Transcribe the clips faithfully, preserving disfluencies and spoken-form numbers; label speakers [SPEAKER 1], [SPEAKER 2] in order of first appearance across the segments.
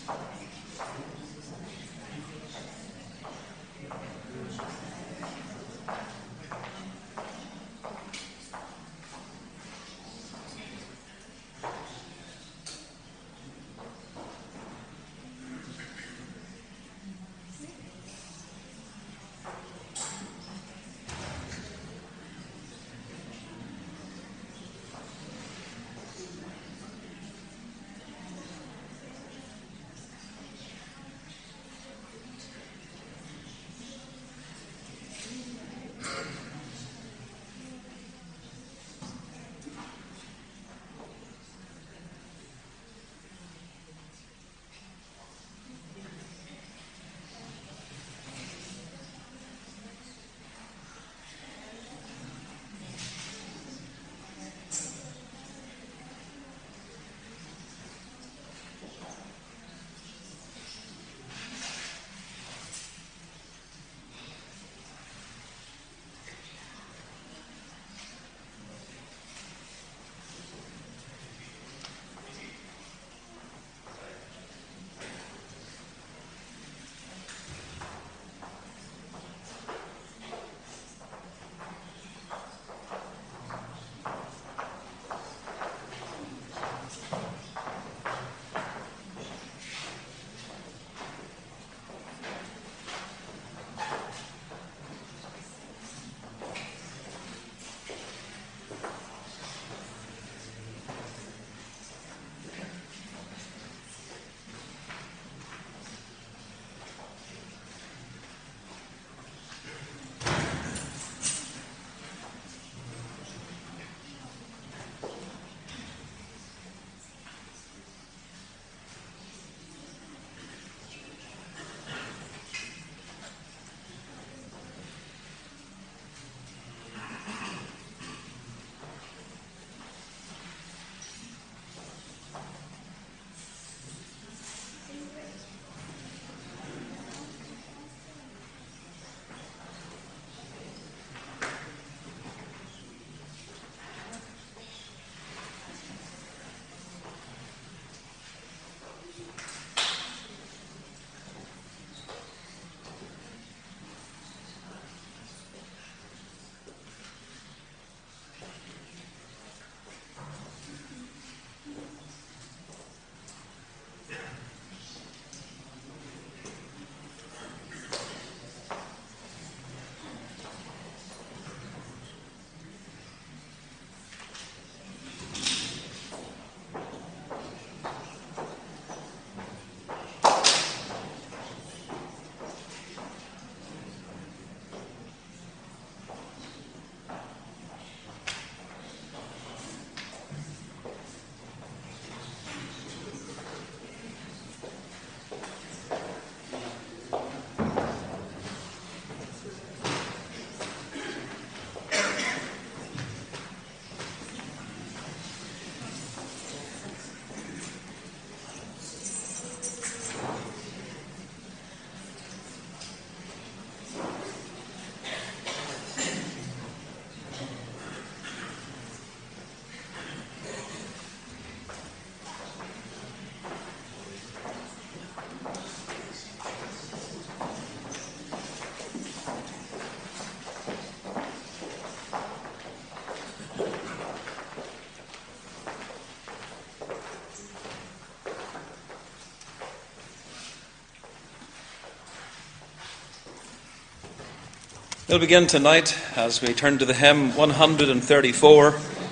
[SPEAKER 1] We'll begin tonight as we turn to the hymn one thirty-four.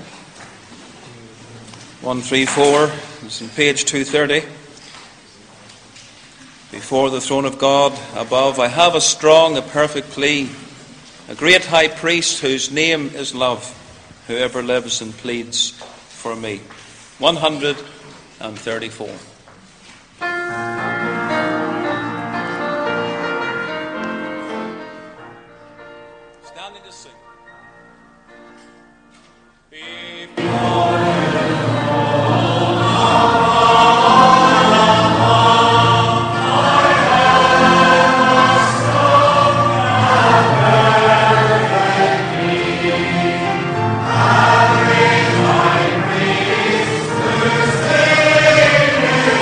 [SPEAKER 1] one thirty-four, it's on page two thirty. Before the throne of God above, I have a strong, a perfect plea, a great high priest whose name is love, who ever lives and pleads for me. one thirty-four. Standing to sing.
[SPEAKER 2] Before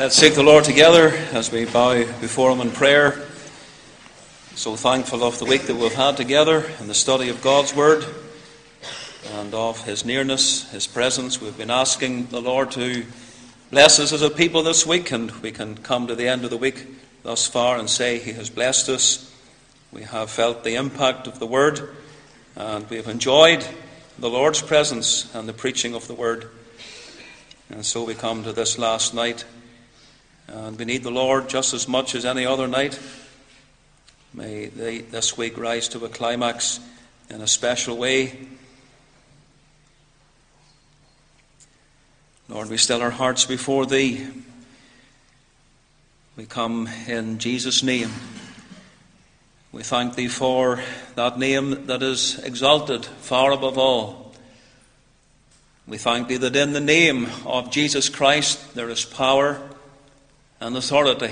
[SPEAKER 1] Let's seek the Lord together as we bow before Him in prayer. So thankful of the week that we've had together in the study of God's Word and of His nearness, His presence. We've been asking the Lord to bless us as a people this week, and we can come to the end of the week thus far and say He has blessed us. We have felt the impact of the Word, and we have enjoyed the Lord's presence and the preaching of the Word. And so we come to this last night, and we need the Lord just as much as any other night. May they, this week rise to a climax in a special way. Lord, we still our hearts before Thee. We come in Jesus' name. We thank Thee for that name that is exalted far above all. We thank Thee that in the name of Jesus Christ there is power and authority.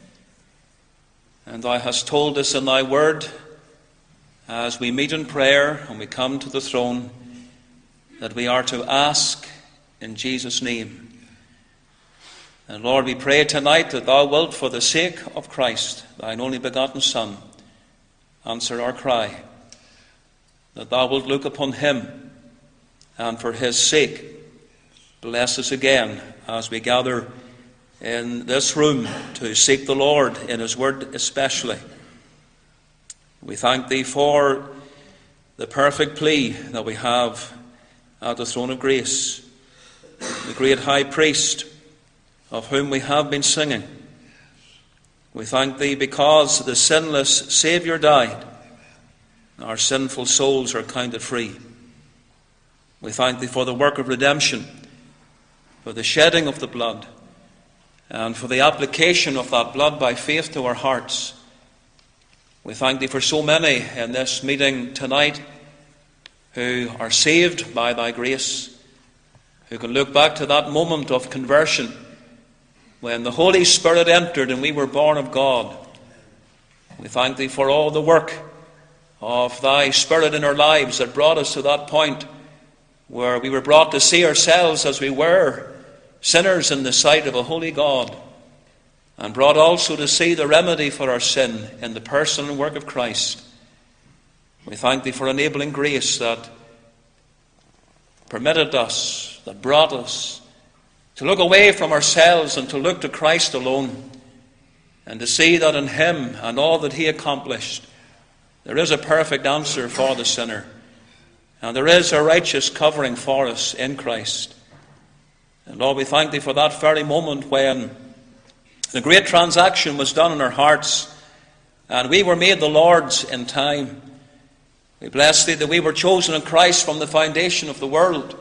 [SPEAKER 1] And Thou hast told us in Thy word, as we meet in prayer and we come to the throne, that we are to ask in Jesus' name. And Lord, we pray tonight that Thou wilt, for the sake of Christ, Thine only begotten Son, answer our cry, that Thou wilt look upon Him, and for His sake bless us again as we gather in this room to seek the Lord in His word especially. We thank Thee for the perfect plea that we have at the throne of grace, the great high priest of whom we have been singing. We thank Thee because the sinless Saviour died, our sinful souls are counted free. We thank Thee for the work of redemption, for the shedding of the blood, and for the application of that blood by faith to our hearts. We thank Thee for so many in this meeting tonight who are saved by Thy grace, who can look back to that moment of conversion when the Holy Spirit entered and we were born of God. We thank Thee for all the work of Thy Spirit in our lives that brought us to that point where we were brought to see ourselves as we were, sinners in the sight of a holy God, and brought also to see the remedy for our sin in the person and work of Christ. We thank Thee for enabling grace that permitted us, that brought us to look away from ourselves and to look to Christ alone, and to see that in Him and all that He accomplished, there is a perfect answer for the sinner, and there is a righteous covering for us in Christ. And Lord, we thank Thee for that very moment when the great transaction was done in our hearts, and we were made the Lord's in time. We bless Thee that we were chosen in Christ from the foundation of the world,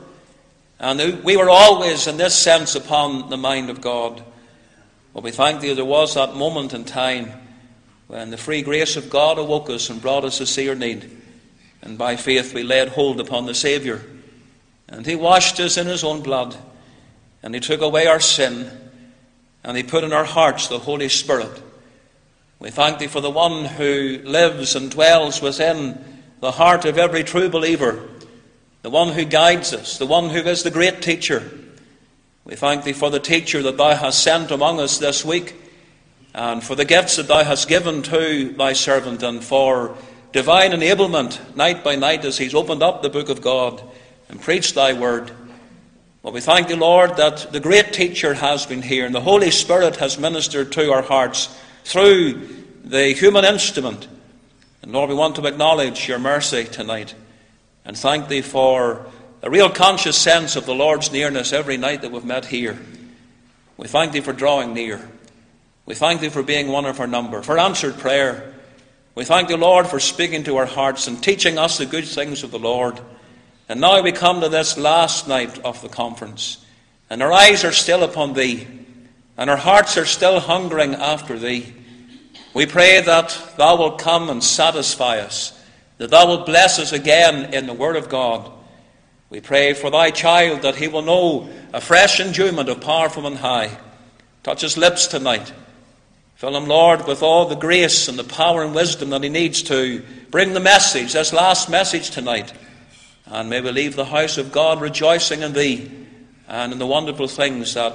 [SPEAKER 1] and we were always, in this sense, upon the mind of God. But we thank Thee that there was that moment in time when the free grace of God awoke us and brought us to see our need. And by faith we laid hold upon the Saviour, and He washed us in His own blood, and He took away our sin, and He put in our hearts the Holy Spirit. We thank Thee for the one who lives and dwells within the heart of every true believer, the one who guides us, the one who is the great teacher. We thank Thee for the teacher that Thou hast sent among us this week, and for the gifts that Thou hast given to Thy servant, and for divine enablement night by night as he's opened up the book of God and preached Thy word. Well, we thank Thee, Lord, that the great teacher has been here, and the Holy Spirit has ministered to our hearts through the human instrument. And Lord, we want to acknowledge Your mercy tonight, and thank Thee for a real conscious sense of the Lord's nearness every night that we've met here. We thank Thee for drawing near. We thank Thee for being one of our number, for answered prayer. We thank Thee, Lord, for speaking to our hearts and teaching us the good things of the Lord. And now we come to this last night of the conference, and our eyes are still upon Thee, and our hearts are still hungering after Thee. We pray that Thou wilt come and satisfy us, that Thou wilt bless us again in the Word of God. We pray for Thy child that he will know a fresh enjoyment of power from on high. Touch his lips tonight. Fill him, Lord, with all the grace and the power and wisdom that he needs to bring the message, this last message tonight. And may we leave the house of God rejoicing in Thee and in the wonderful things that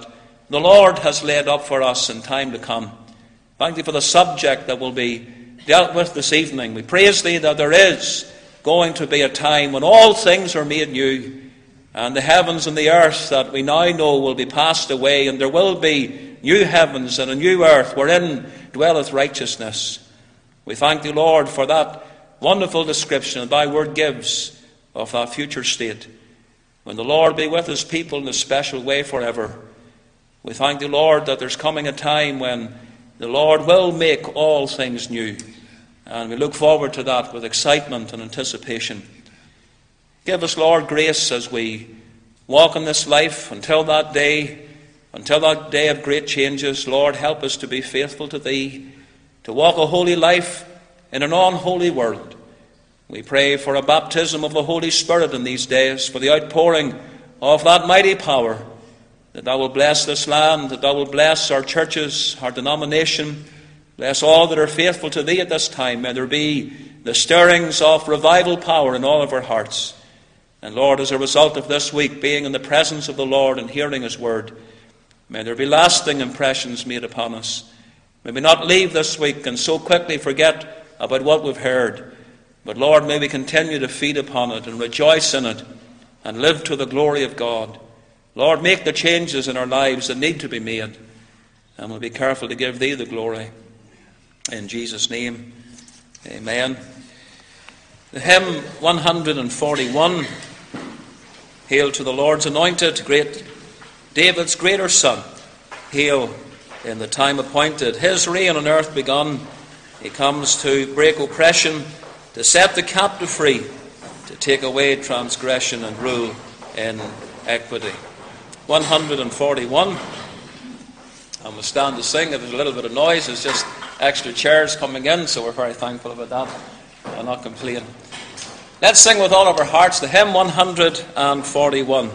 [SPEAKER 1] the Lord has laid up for us in time to come. Thank thee for the subject that will be dealt with this evening. We praise thee that there is going to be a time when all things are made new, and the heavens and the earth that we now know will be passed away, and there will be new heavens and a new earth wherein dwelleth righteousness. We thank thee, Lord, for that wonderful description that thy word gives of that future state, when the Lord be with his people in a special way forever. We thank thee, Lord, that there's coming a time when the Lord will make all things new, and we look forward to that with excitement and anticipation. Give us, Lord, grace as we walk in this life until that day, until that day of great changes. Lord, help us to be faithful to thee, to walk a holy life in an unholy world. We pray for a baptism of the Holy Spirit in these days, for the outpouring of that mighty power, that thou will bless this land, that thou will bless our churches, our denomination, bless all that are faithful to thee at this time. May there be the stirrings of revival power in all of our hearts. And Lord, as a result of this week being in the presence of the Lord and hearing his word, may there be lasting impressions made upon us. May we not leave this week and so quickly forget about what we've heard. But Lord, may we continue to feed upon it and rejoice in it and live to the glory of God. Lord, make the changes in our lives that need to be made, and we'll be careful to give thee the glory. In Jesus' name, amen. The hymn one hundred forty-one, Hail to the Lord's Anointed, great David's greater son. Hail in the time appointed, his reign on earth begun. He comes to break oppression, to set the captive free, to take away transgression and rule in equity. one hundred forty-one. And we'll stand to sing. If there's a little bit of noise, there's just extra chairs coming in, so we're very thankful about that. I'll not complain. Let's sing with all of our hearts the hymn one hundred forty-one.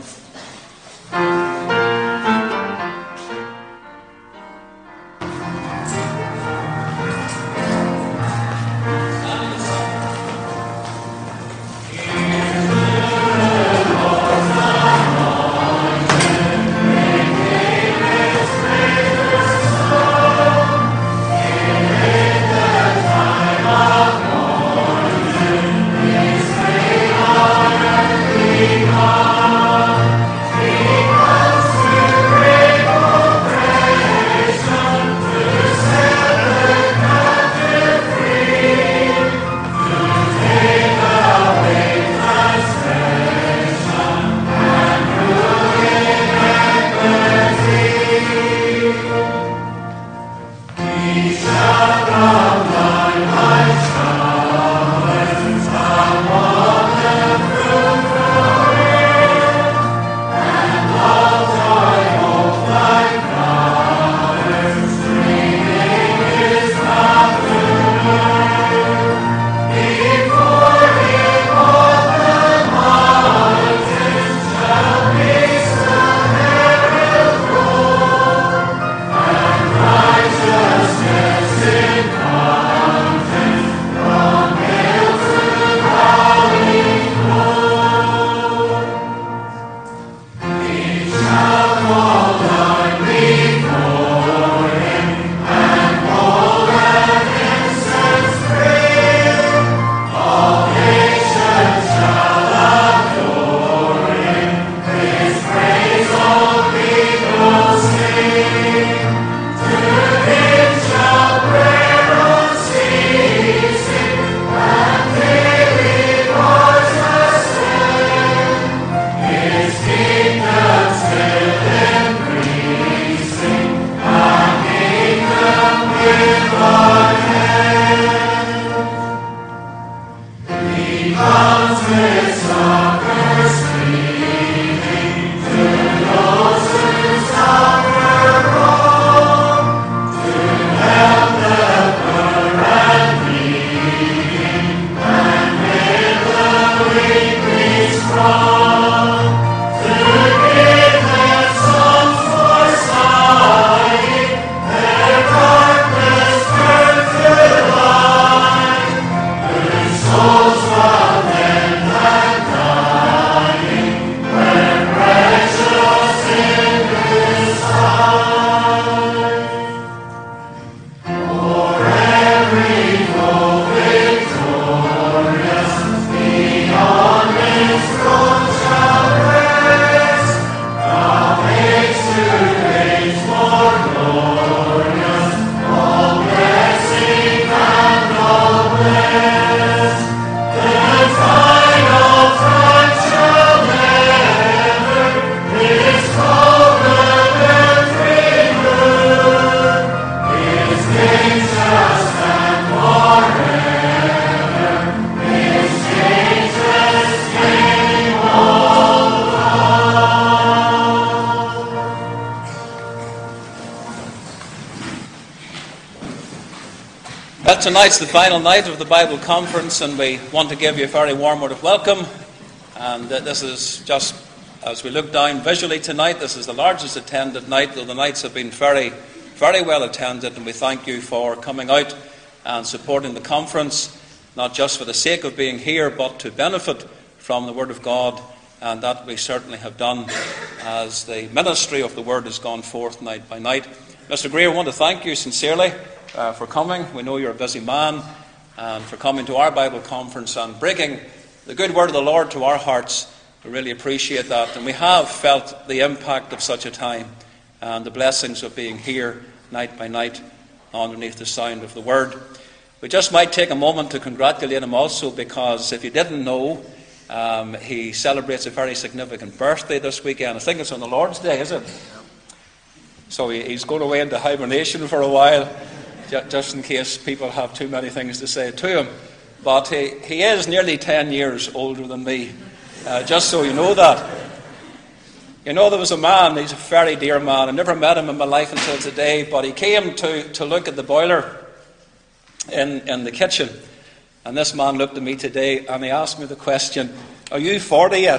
[SPEAKER 2] Souls from them
[SPEAKER 1] tonight's the final night of the Bible conference, and we want to give you a very warm word of welcome. And uh, this is just, as we look down visually tonight, this is the largest attended night, though the nights have been very, very well attended, and we thank you for coming out and supporting the conference, not just for the sake of being here, but to benefit from the Word of God, and that we certainly have done as the ministry of the Word has gone forth night by night. Mister Greer, I want to thank you sincerely Uh, for coming. We know you're a busy man, and for coming to our Bible conference and breaking the good word of the Lord to our hearts. We really appreciate that, and we have felt the impact of such a time and the blessings of being here night by night underneath the sound of the word. We just might take a moment to congratulate him also, because if you didn't know, um, he celebrates a very significant birthday this weekend. I think it's on the Lord's Day, is it? So he, he's going away into hibernation for a while, just in case people have too many things to say to him. But he, he is nearly ten years older than me, uh, just so you know that. You know, there was a man, he's a very dear man. I never met him in my life until today, but he came to, to look at the boiler in, in the kitchen. And this man looked at me today and he asked me the question, "Are you forty yet?"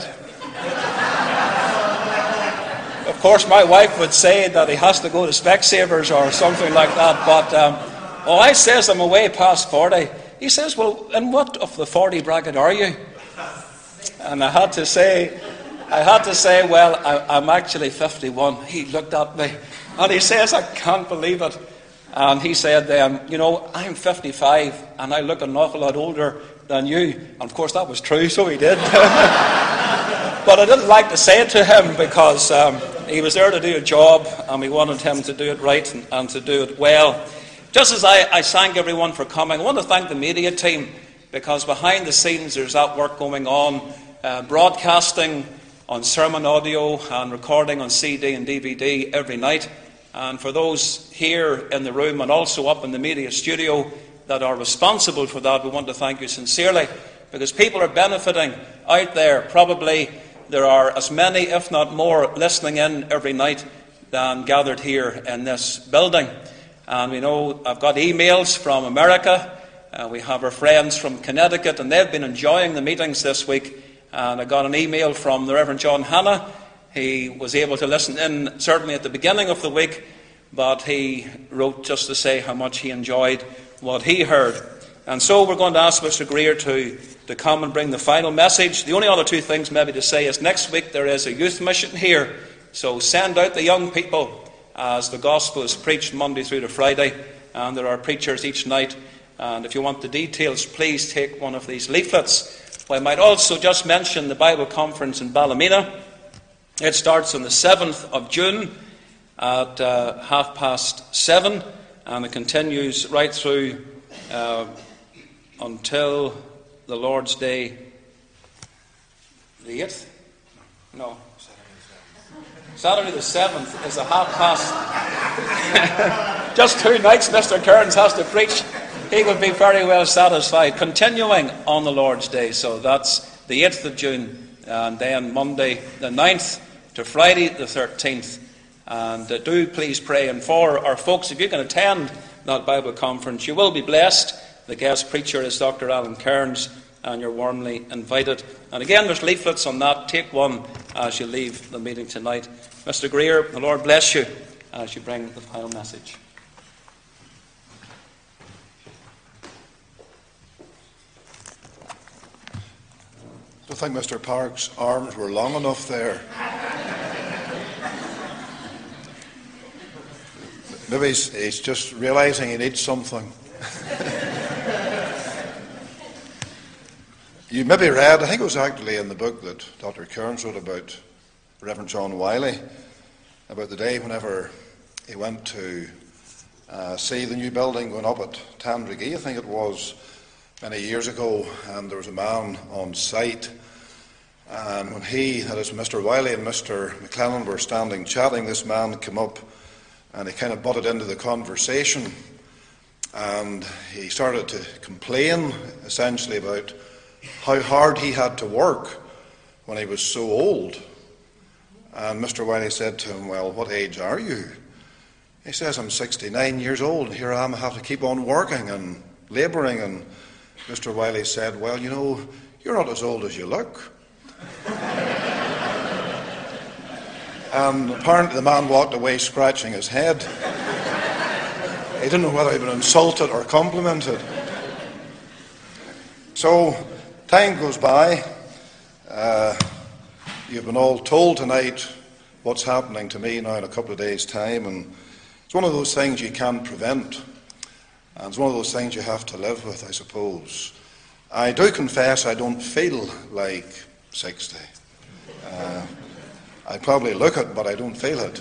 [SPEAKER 1] Of course, my wife would say that he has to go to Specsavers or something like that. But, um, oh, I says I'm away past forty. He says, "Well, in what of the forty bracket are you?" And I had to say, I had to say, well, I, I'm actually fifty-one. He looked at me and he says, "I can't believe it." And he said, um, you know, "I'm fifty-five and I look an awful lot older than you." And of course, that was true, so he did. But I didn't like to say it to him because um, he was there to do a job, and we wanted him to do it right and, and to do it well. Just as I, I thank everyone for coming, I want to thank the media team, because behind the scenes there's that work going on, uh, broadcasting on sermon audio and recording on C D and D V D every night. And for those here in the room and also up in the media studio that are responsible for that, we want to thank you sincerely, because people are benefiting out there. Probably there are as many, if not more, listening in every night than gathered here in this building. And we know I've got emails from America. Uh, we have our friends from Connecticut, and they've been enjoying the meetings this week. And I got an email from the Reverend John Hanna. He was able to listen in certainly at the beginning of the week, but he wrote just to say how much he enjoyed what he heard. And so we're going to ask Mister Greer to, to come and bring the final message. The only other two things maybe to say is next week there is a youth mission here. So send out the young people as the gospel is preached Monday through to Friday. And there are preachers each night. And if you want the details, please take one of these leaflets. Well, I might also just mention the Bible conference in Ballymena. It starts on the seventh of June at uh, half past seven. And it continues right through Uh, until the Lord's Day, the eighth? No. Saturday the seventh is a half past. Just two nights Mister Kearns has to preach. He would be very well satisfied. Continuing on the Lord's Day. So that's the eighth of June. And then Monday the ninth to Friday the thirteenth. And uh, do please pray. And for our folks, if you can attend that Bible conference, you will be blessed. The guest preacher is Doctor Alan Kearns, and you're warmly invited. And again, there's leaflets on that. Take one as you leave the meeting tonight. Mister Greer, the Lord bless you as you bring the final message.
[SPEAKER 2] I think Mister Park's arms were long enough there. Maybe he's, he's just realising he needs something. You maybe read, I think it was actually in the book that Doctor Kearns wrote about Reverend John Wiley, about the day whenever he went to uh, see the new building going up at Tandragee, I think it was, many years ago, and there was a man on site. And when he, that is Mister Wiley and Mister McClellan, were standing chatting, this man came up and he kind of butted into the conversation, and he started to complain essentially about how hard he had to work when he was so old. And Mister Wiley said to him, "Well, what age are you?" He says, "I'm sixty-nine years old, and here I am, I have to keep on working and labouring, and Mister Wiley said, "Well, you know, you're not as old as you look." And apparently the man walked away scratching his head. He didn't know whether he'd been insulted or complimented. So, time goes by. Uh, you've been all told tonight what's happening to me now in a couple of days' time, and it's one of those things you can't prevent, and it's one of those things you have to live with, I suppose. I do confess I don't feel like sixty. Uh, I probably look it, but I don't feel it.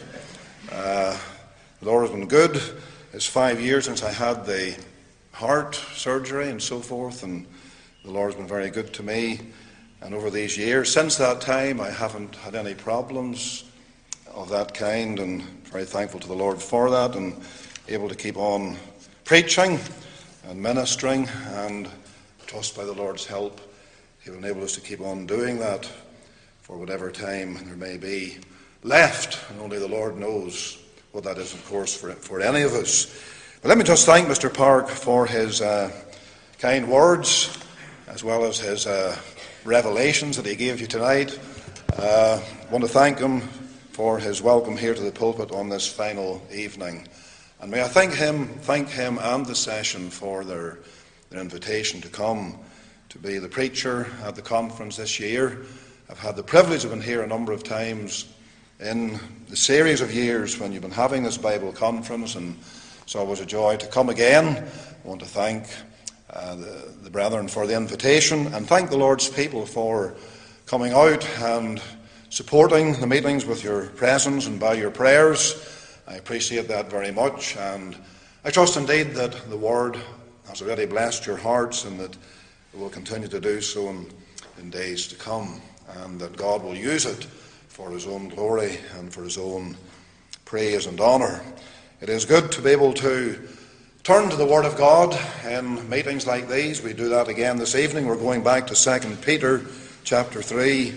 [SPEAKER 2] Uh, the Lord has been good. It's five years since I had the heart surgery and so forth, and the Lord has been very good to me. And over these years, since that time, I haven't had any problems of that kind, and very thankful to the Lord for that, and able to keep on preaching and ministering, and trust by the Lord's help, He will enable us to keep on doing that for whatever time there may be left, and only the Lord knows what that is, of course, for, for any of us. But let me just thank Mister Park for his uh, kind words, as well as his uh, revelations that he gave you tonight. Uh, I want to thank him for his welcome here to the pulpit on this final evening. And may I thank him, thank him and the session for their, their invitation to come to be the preacher at the conference this year. I've had the privilege of being here a number of times in the series of years when you've been having this Bible conference, and so it was a joy to come again. I want to thank uh, the, the brethren for the invitation, and thank the Lord's people for coming out and supporting the meetings with your presence and by your prayers. I appreciate that very much, and I trust indeed that the Word has already blessed your hearts, and that it will continue to do so in, in days to come, and that God will use it for His own glory and for His own praise and honour. It is good to be able to turn to the Word of God in meetings like these. We do that again this evening. We're going back to Second Peter chapter three.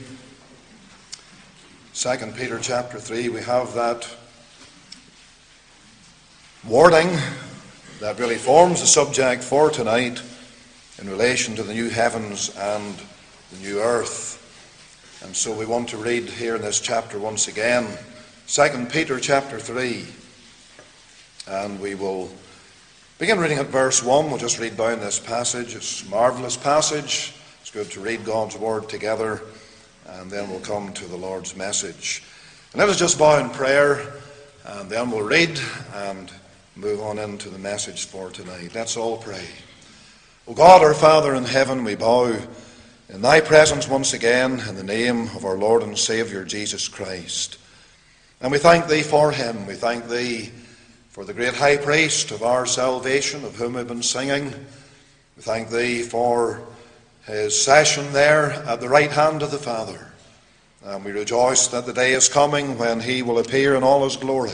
[SPEAKER 2] Second Peter chapter three, we have that wording that really forms the subject for tonight in relation to the new heavens and the new earth. And so we want to read here in this chapter once again, Second Peter chapter three, and we will begin reading at verse one. We'll just read down this passage. It's a marvellous passage. It's good to read God's Word together, and then we'll come to the Lord's message. And let us just bow in prayer, and then we'll read and move on into the message for tonight. Let's all pray. O God, our Father in heaven, we bow in Thy presence once again in the name of our Lord and Saviour Jesus Christ. And we thank Thee for Him. We thank Thee for the great high priest of our salvation, of whom we've been singing. We thank Thee for His session there at the right hand of the Father. And we rejoice that the day is coming when He will appear in all His glory.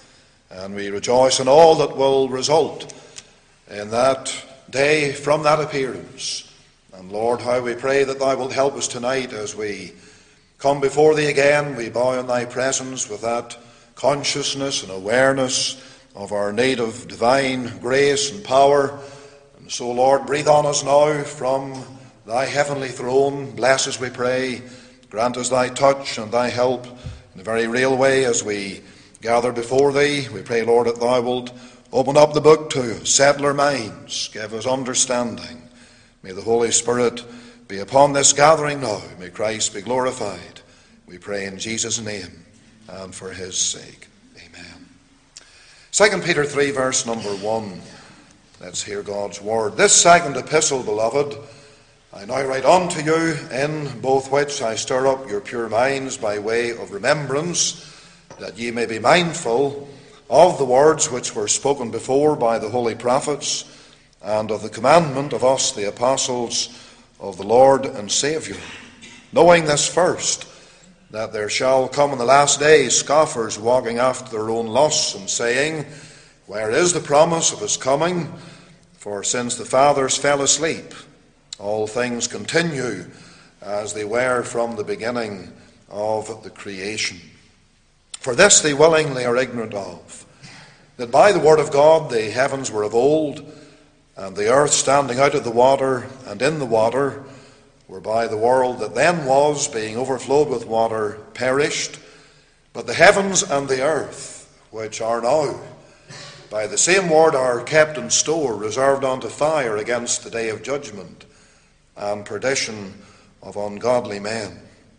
[SPEAKER 2] And we rejoice in all that will result in that day from that appearance. And Lord, how we pray that Thou wilt help us tonight as we come before Thee again. We bow in Thy presence with that consciousness and awareness of our need of divine grace and power. And so, Lord, breathe on us now from Thy heavenly throne. Bless us, we pray. Grant us Thy touch and Thy help in a very real way as we gather before Thee. We pray, Lord, that Thou wilt open up the book to settle our minds, give us understanding. May the Holy Spirit be upon this gathering now. May Christ be glorified. We pray in Jesus' name and for His sake. Amen. Second Peter three, verse number one. Let's hear God's word. This second epistle, beloved, I now write unto you, in both which I stir up your pure minds by way of remembrance, that ye may be mindful of the words which were spoken before by the holy prophets, and of the commandment of us, the apostles of the Lord and Saviour, knowing this first, that there shall come in the last days scoffers walking after their own lusts, and saying, Where is the promise of His coming? For since the fathers fell asleep, all things continue as they were from the beginning of the creation. For this they willingly are ignorant of, that by the word of God the heavens were of old, and the earth standing out of the water and in the water, whereby the world that then was, being overflowed with water, perished. But the heavens and the earth, which are now, by the same word are kept in store, reserved unto fire against the day of judgment and perdition of ungodly men.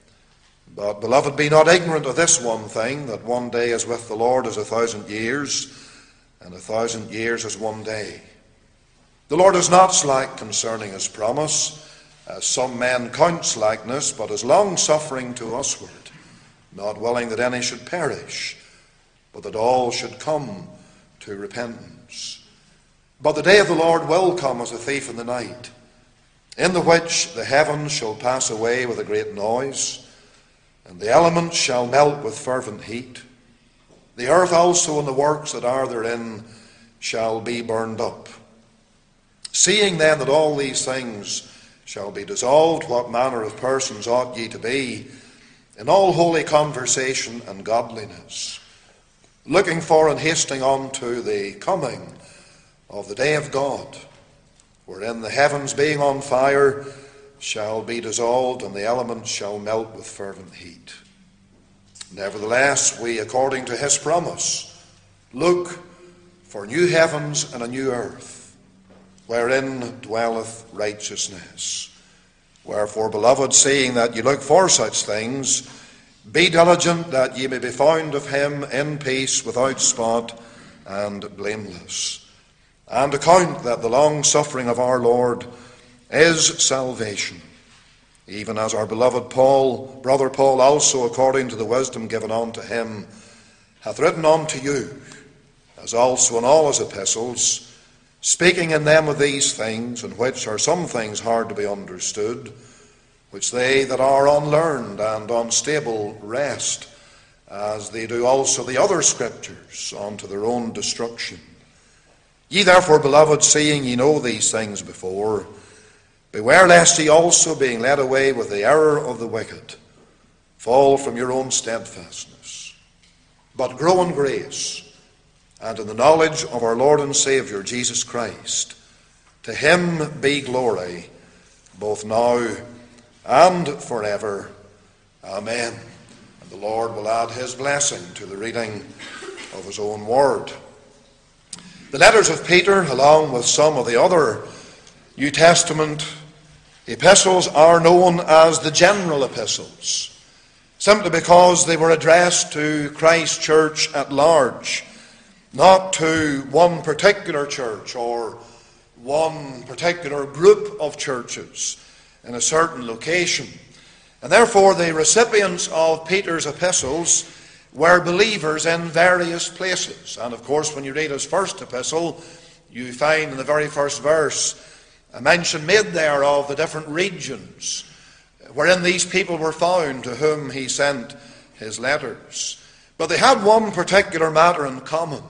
[SPEAKER 2] But, beloved, be not ignorant of this one thing, that one day is with the Lord as a thousand years, and a thousand years as one day. The Lord is not slack concerning his promise, as some men count slackness, but is long-suffering to usward, not willing that any should perish, but that all should come to repentance. But the day of the Lord will come as a thief in the night, in the which the heavens shall pass away with a great noise, and the elements shall melt with fervent heat. The earth also and the works that are therein shall be burned up. Seeing then that all these things shall be dissolved, what manner of persons ought ye to be in all holy conversation and godliness, looking for and hasting on to the coming of the day of God, wherein the heavens being on fire shall be dissolved, and the elements shall melt with fervent heat. Nevertheless, we, according to his promise, look for new heavens and a new earth, wherein dwelleth righteousness. Wherefore, beloved, seeing that ye look for such things, be diligent that ye may be found of him in peace, without spot, and blameless. And account that the long suffering of our Lord is salvation, even as our beloved Paul, brother Paul also, according to the wisdom given unto him, hath written unto you, as also in all his epistles, speaking in them of these things, in which are some things hard to be understood, which they that are unlearned and unstable wrest, as they do also the other scriptures, unto their own destruction. Ye therefore, beloved, seeing ye know these things before, beware lest ye also, being led away with the error of the wicked, fall from your own steadfastness. But grow in grace, and in the knowledge of our Lord and Saviour, Jesus Christ. To him be glory, both now and forever. Amen. And the Lord will add his blessing to the reading of his own word. The letters of Peter, along with some of the other New Testament epistles, are known as the general epistles, simply because they were addressed to Christ's church at large, not to one particular church or one particular group of churches in a certain location. And therefore the recipients of Peter's epistles were believers in various places. And of course, when you read his first epistle, you find in the very first verse a mention made there of the different regions wherein these people were found to whom he sent his letters. But they had one particular matter in common,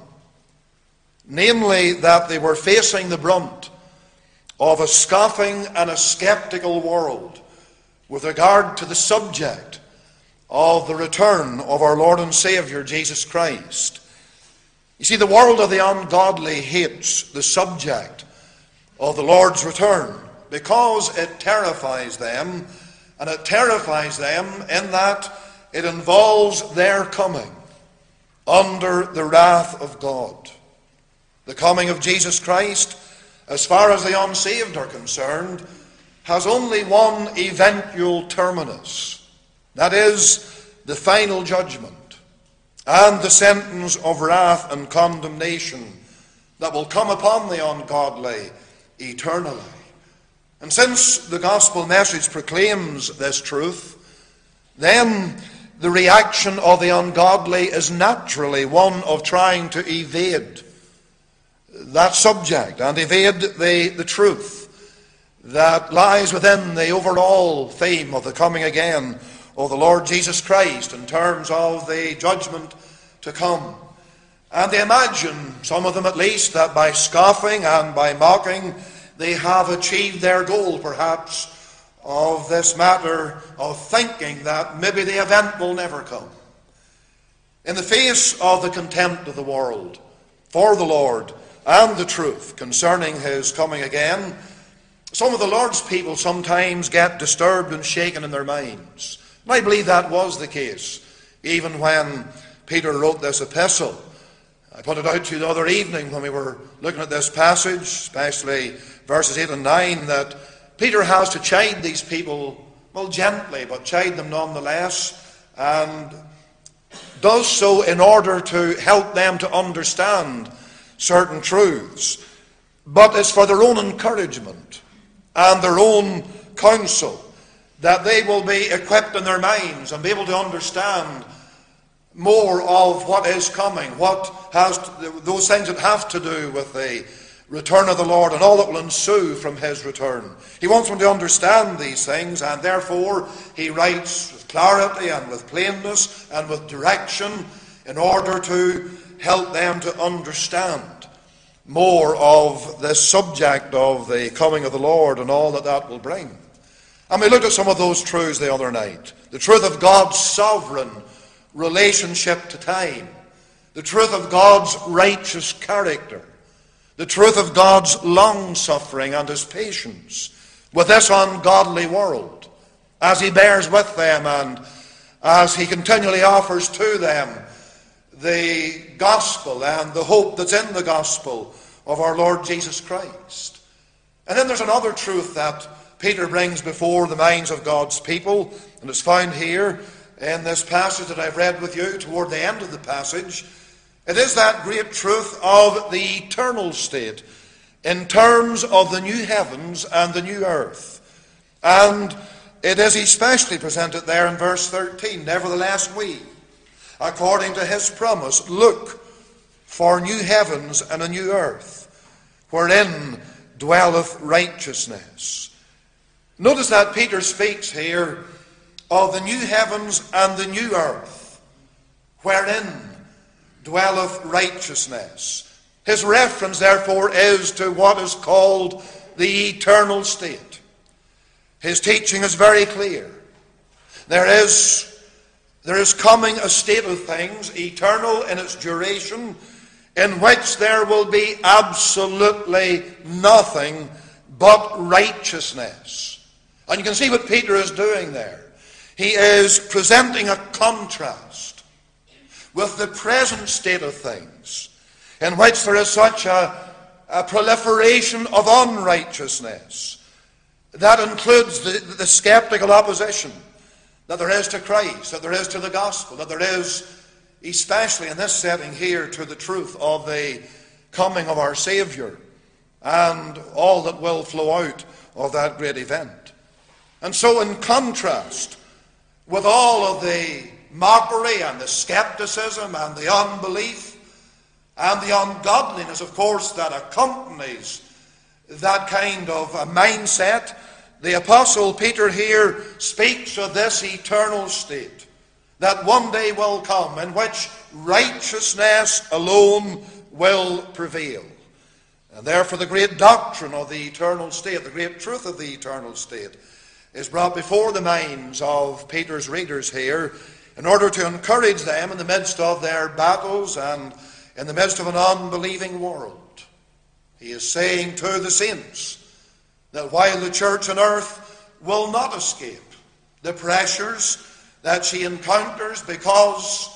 [SPEAKER 2] namely that they were facing the brunt of a scoffing and a skeptical world with regard to the subject of the return of our Lord and Saviour, Jesus Christ. You see, the world of the ungodly hates the subject of the Lord's return because it terrifies them, and it terrifies them in that it involves their coming under the wrath of God. The coming of Jesus Christ, as far as the unsaved are concerned, has only one eventual terminus. That is, the final judgment and the sentence of wrath and condemnation that will come upon the ungodly eternally. And since the gospel message proclaims this truth, then the reaction of the ungodly is naturally one of trying to evade that subject and evade the, the truth that lies within the overall theme of the coming again of the Lord Jesus Christ in terms of the judgment to come. And they imagine, some of them at least, that by scoffing and by mocking they have achieved their goal, perhaps, of this matter of thinking that maybe the event will never come. In the face of the contempt of the world for the Lord and the truth concerning his coming again, some of the Lord's people sometimes get disturbed and shaken in their minds. And I believe that was the case, even when Peter wrote this epistle. I pointed out to you the other evening when we were looking at this passage, especially verses eight and nine, that Peter has to chide these people, well, gently, but chide them nonetheless, and does so in order to help them to understand certain truths. But it's for their own encouragement and their own counsel, that they will be equipped in their minds and be able to understand more of what is coming, what has to, those things that have to do with the return of the Lord and all that will ensue from his return. He wants them to understand these things, and therefore he writes with clarity and with plainness and with direction in order to help them to understand more of this subject of the coming of the Lord and all that that will bring. And we looked at some of those truths the other night. The truth of God's sovereign relationship to time. The truth of God's righteous character. The truth of God's long-suffering and his patience with this ungodly world, as he bears with them and as he continually offers to them the gospel and the hope that's in the gospel of our Lord Jesus Christ. And then there's another truth that Peter brings before the minds of God's people, and it's found here in this passage that I've read with you toward the end of the passage. It is that great truth of the eternal state in terms of the new heavens and the new earth. And it is especially presented there in verse thirteen. Nevertheless we, according to his promise, look for new heavens and a new earth, wherein dwelleth righteousness. Notice that Peter speaks here of the new heavens and the new earth, wherein dwelleth righteousness. His reference, therefore, is to what is called the eternal state. His teaching is very clear. There is, there is coming a state of things, eternal in its duration, in which there will be absolutely nothing but righteousness. And you can see what Peter is doing there. He is presenting a contrast with the present state of things, in which there is such a, a proliferation of unrighteousness that includes the, the skeptical opposition that there is to Christ, that there is to the gospel, that there is, especially in this setting here, to the truth of the coming of our Savior and all that will flow out of that great event. And so in contrast with all of the mockery and the skepticism and the unbelief and the ungodliness, of course, that accompanies that kind of a mindset, the Apostle Peter here speaks of this eternal state that one day will come in which righteousness alone will prevail. And therefore the great doctrine of the eternal state, the great truth of the eternal state, is brought before the minds of Peter's readers here in order to encourage them in the midst of their battles and in the midst of an unbelieving world. He is saying to the saints that while the church on earth will not escape the pressures that she encounters because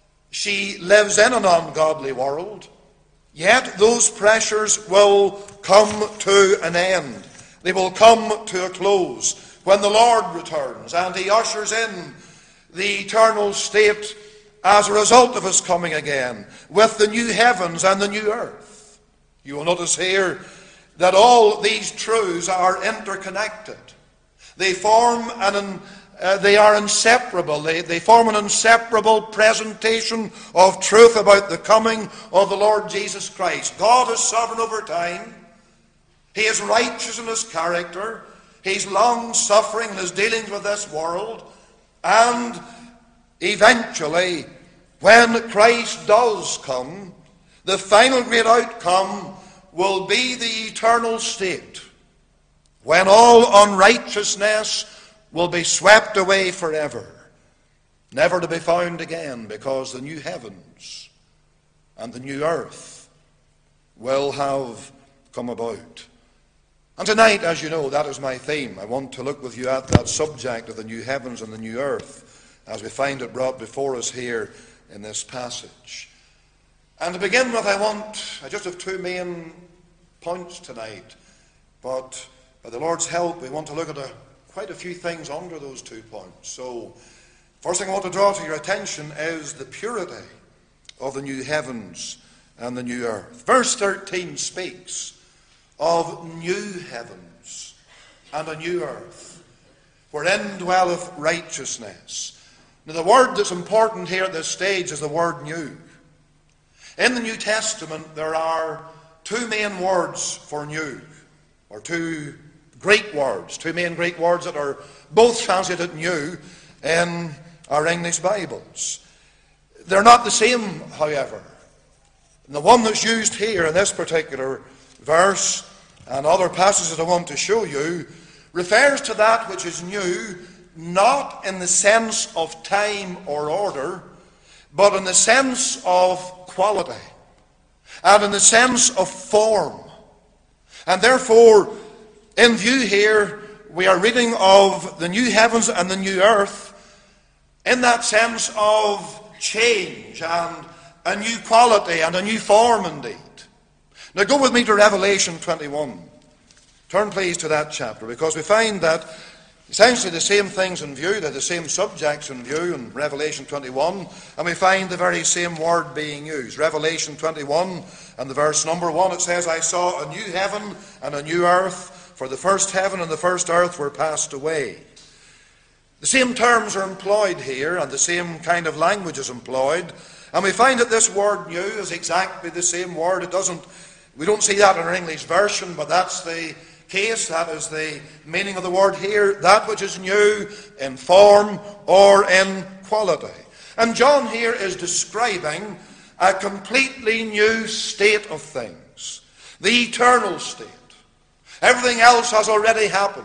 [SPEAKER 2] she lives in an ungodly world, yet those pressures will come to an end. They will come to a close when the Lord returns and he ushers in the eternal state as a result of his coming again, with the new heavens and the new earth. You will notice here that all these truths are interconnected. They form an, uh, they are inseparable. They, they form an inseparable presentation of truth about the coming of the Lord Jesus Christ. God is sovereign over time. He is righteous in his character. He's long-suffering in his dealings with this world. And eventually, when Christ does come, the final great outcome will be the eternal state, when all unrighteousness will be swept away forever, never to be found again, because the new heavens and the new earth will have come about. And tonight, as you know, that is my theme. I want to look with you at that subject of the new heavens and the new earth as we find it brought before us here in this passage. And to begin with, I want, I just have two main points tonight, but by the Lord's help, we want to look at a, quite a few things under those two points. So, first thing I want to draw to your attention is the purity of the new heavens and the new earth. Verse thirteen speaks of new heavens and a new earth, wherein dwelleth righteousness. Now, the word that's important here at this stage is the word new. In the New Testament, there are two main words for new, or two Greek words, two main Greek words that are both translated new in our English Bibles. They're not the same, however. And the one that's used here in this particular verse and other passages I want to show you refers to that which is new, not in the sense of time or order, but in the sense of quality and in the sense of form. And therefore, in view here, we are reading of the new heavens and the new earth in that sense of change and a new quality and a new form indeed. Now go with me to Revelation twenty-one. Turn please to that chapter, because we find that essentially the same things in view, they're the same subjects in view in Revelation twenty-one, and we find the very same word being used. Revelation twenty-one and the verse number one, it says, I saw a new heaven and a new earth, for the first heaven and the first earth were passed away. The same terms are employed here, and the same kind of language is employed, and we find that this word new is exactly the same word. It doesn't, we don't see that in our English version, but that's the case. That is the meaning of the word here, that which is new in form or in quality. And John here is describing a completely new state of things, the eternal state. Everything else has already happened.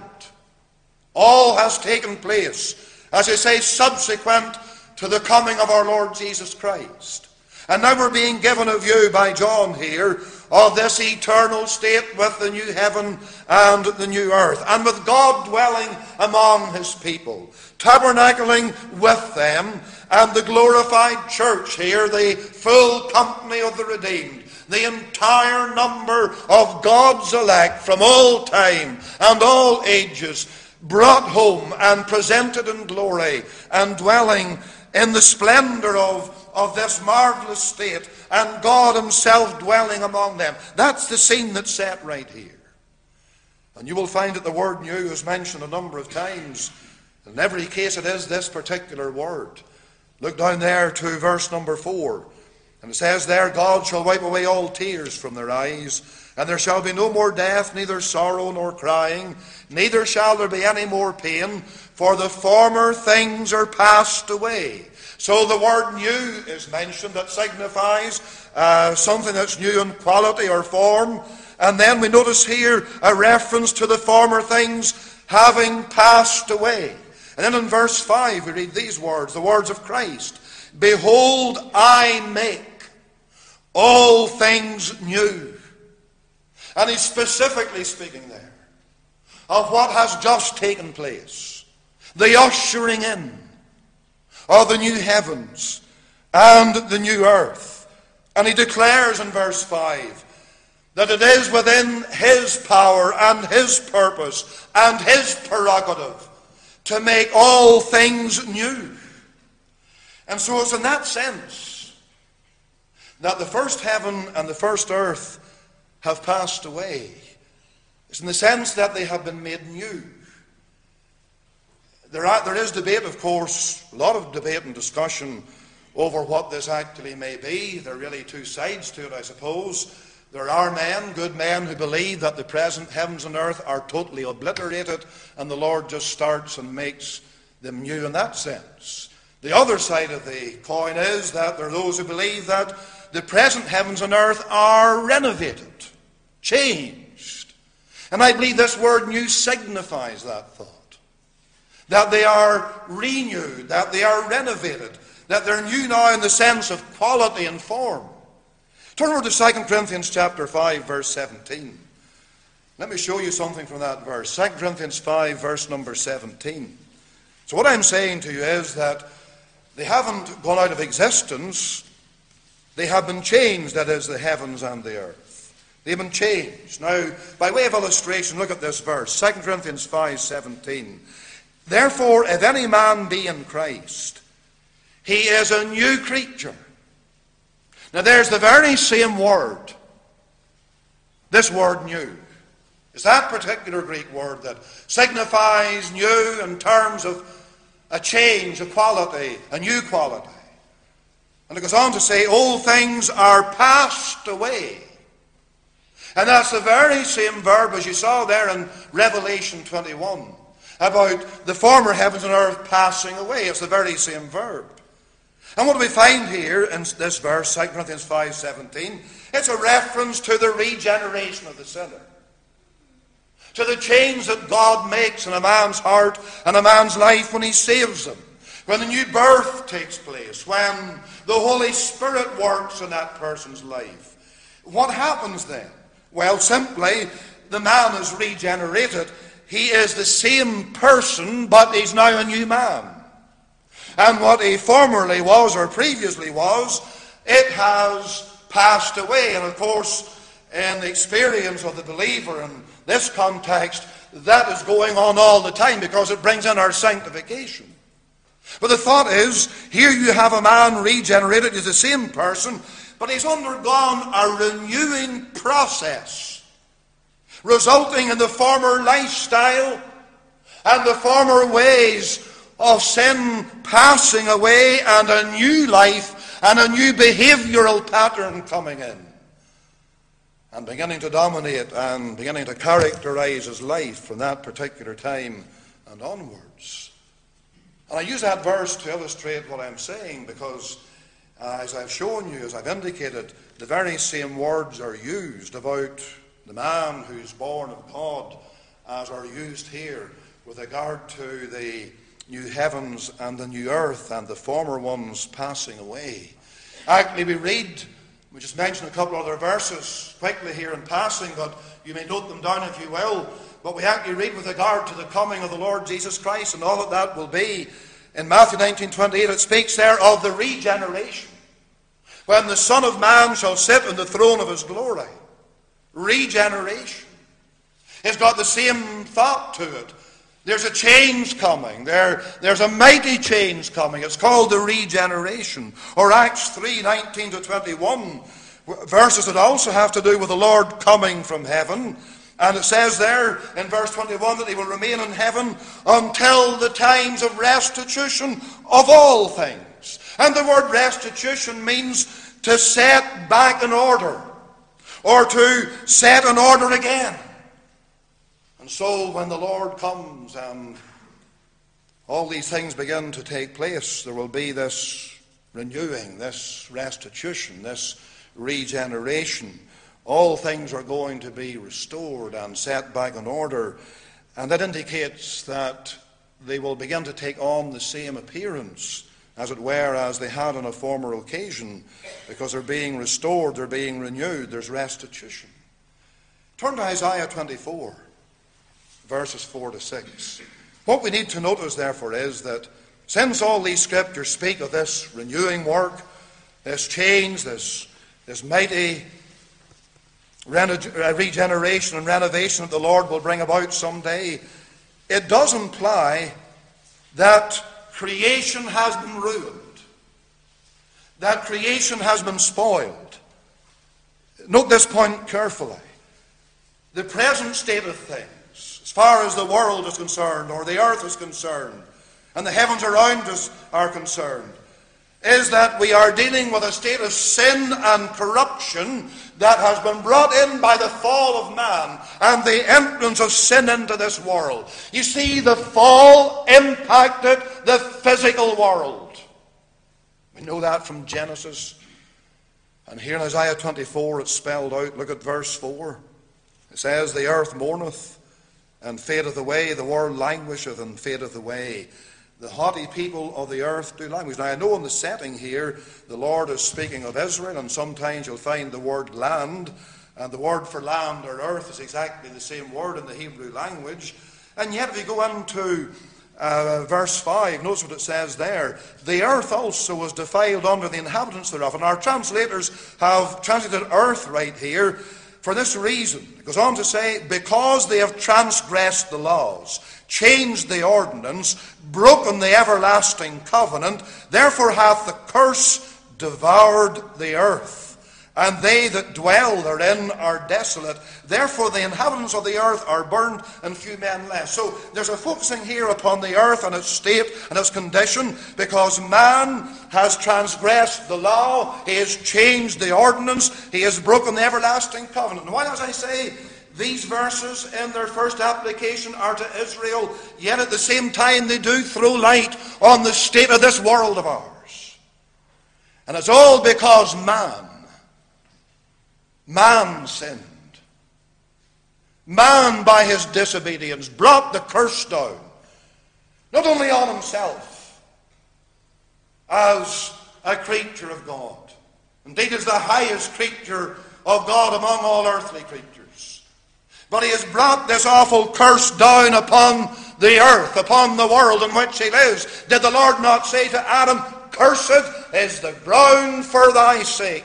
[SPEAKER 2] All has taken place, as I say, subsequent to the coming of our Lord Jesus Christ. And now we're being given a view by John here of this eternal state with the new heaven and the new earth, and with God dwelling among his people, tabernacling with them, and the glorified church here, the full company of the redeemed, the entire number of God's elect from all time and all ages, brought home and presented in glory and dwelling in the splendor of, of this marvelous state, and God himself dwelling among them. That's the scene that's set right here. And you will find that the word new is mentioned a number of times. In every case it is this particular word. Look down there to verse number four. And it says there, God shall wipe away all tears from their eyes, and there shall be no more death, neither sorrow nor crying, neither shall there be any more pain, for the former things are passed away. So the word new is mentioned, that signifies uh, something that's new in quality or form. And then we notice here a reference to the former things having passed away. And then in verse five we read these words, the words of Christ. Behold, I make all things new. And he's specifically speaking there of what has just taken place. The ushering in of the new heavens and the new earth. And he declares in verse five that it is within his power and his purpose and his prerogative to make all things new. And so it's in that sense that the first heaven and the first earth have passed away. It's in the sense that they have been made new. There, are, there is debate, of course, a lot of debate and discussion over what this actually may be. There are really two sides to it, I suppose. There are men, good men, who believe that the present heavens and earth are totally obliterated, and the Lord just starts and makes them new in that sense. The other side of the coin is that there are those who believe that the present heavens and earth are renovated, changed. And I believe this word new signifies that thought. That they are renewed, that they are renovated, that they're new now in the sense of quality and form. Turn over to Second Corinthians chapter five, verse seventeen. Let me show you something from that verse. Second Corinthians five, verse number seventeen. So what I'm saying to you is that they haven't gone out of existence. They have been changed, that is, the heavens and the earth. They've been changed. Now, by way of illustration, look at this verse, Second Corinthians five, seventeen. Therefore, if any man be in Christ, he is a new creature. Now, there's the very same word, this word new. It's that particular Greek word that signifies new in terms of a change, a quality, a new quality. And it goes on to say, old things are passed away. And that's the very same verb as you saw there in Revelation twenty-one, about the former heavens and earth passing away. It's the very same verb. And what do we find here in this verse, Second Corinthians five, seventeen? It's a reference to the regeneration of the sinner, to the change that God makes in a man's heart and a man's life when he saves them, when the new birth takes place, when the Holy Spirit works in that person's life. What happens then? Well, simply, the man is regenerated. He is the same person, but he's now a new man. And what he formerly was, or previously was, it has passed away. And of course, in the experience of the believer in this context, that is going on all the time because it brings in our sanctification. But the thought is, here you have a man regenerated, he's the same person, but he's undergone a renewing process, resulting in the former lifestyle and the former ways of sin passing away, and a new life and a new behavioral pattern coming in and beginning to dominate and beginning to characterize his life from that particular time and onwards. And I use that verse to illustrate what I'm saying because, uh, as I've shown you, as I've indicated, the very same words are used about the man who's born of God as are used here with regard to the new heavens and the new earth and the former ones passing away. Actually, we read, we just mention a couple other verses quickly here in passing, but you may note them down if you will. But we actually read with regard to the coming of the Lord Jesus Christ and all that that will be. In Matthew nineteen twenty-eight, it speaks there of the regeneration, when the Son of Man shall sit on the throne of his glory. Regeneration. It's got the same thought to it. There's a change coming. There, there's a mighty change coming. It's called the regeneration. Or Acts three, nineteen to twenty-one, verses that also have to do with the Lord coming from heaven. And it says there in verse twenty-one that he will remain in heaven until the times of restitution of all things. And the word restitution means to set back in order, or to set in order again. And so when the Lord comes and all these things begin to take place, there will be this renewing, this restitution, this regeneration. All things are going to be restored and set back in order. And that indicates that they will begin to take on the same appearance, as it were, as they had on a former occasion, because they're being restored, they're being renewed, there's restitution. Turn to Isaiah twenty-four. Verses four to six. What we need to notice, therefore, is that since all these scriptures speak of this renewing work, this change, this, this mighty regeneration and renovation that the Lord will bring about someday, it does imply that creation has been ruined, that creation has been spoiled. Note this point carefully. The present state of things, as far as the world is concerned, or the earth is concerned, and the heavens around us are concerned, is that we are dealing with a state of sin and corruption that has been brought in by the fall of man and the entrance of sin into this world. You see, the fall impacted the physical world. We know that from Genesis. And here in Isaiah twenty-four it's spelled out. Look at verse four. It says, the earth mourneth and fadeth away, the world languisheth and fadeth away. the haughty people of the earth do languish. Now I know in the setting here the Lord is speaking of Israel, and sometimes you'll find the word land, and the word for land or earth is exactly the same word in the Hebrew language. And yet if you go into uh, verse five, notice what it says there. The earth also was defiled under the inhabitants thereof. And our translators have translated earth right here for this reason. It goes on to say, because they have transgressed the laws, changed the ordinance, broken the everlasting covenant, therefore hath the curse devoured the earth, and they that dwell therein are desolate. Therefore the inhabitants of the earth are burned, and few men left. So there's a focusing here upon the earth and its state and its condition, because man has transgressed the law, he has changed the ordinance, he has broken the everlasting covenant. And while, as I say, these verses in their first application are to Israel, yet at the same time they do throw light on the state of this world of ours. And it's all because man, man sinned. Man, by his disobedience, brought the curse down, not only on himself, as a creature of God. Indeed, as the highest creature of God among all earthly creatures. But he has brought this awful curse down upon the earth, upon the world in which he lives. Did the Lord not say to Adam, cursed is the ground for thy sake?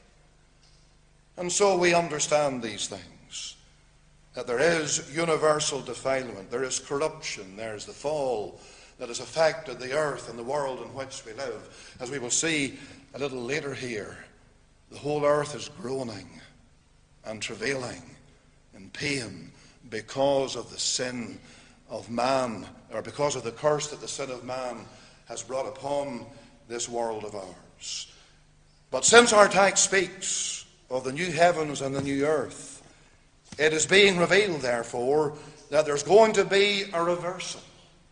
[SPEAKER 2] And so we understand these things, that there is universal defilement, there is corruption, there is the fall that has affected the earth and the world in which we live. As we will see a little later here, the whole earth is groaning and travailing in pain because of the sin of man, or because of the curse that the sin of man has brought upon this world of ours. But since our text speaks of the new heavens and the new earth, it is being revealed, therefore, that there's going to be a reversal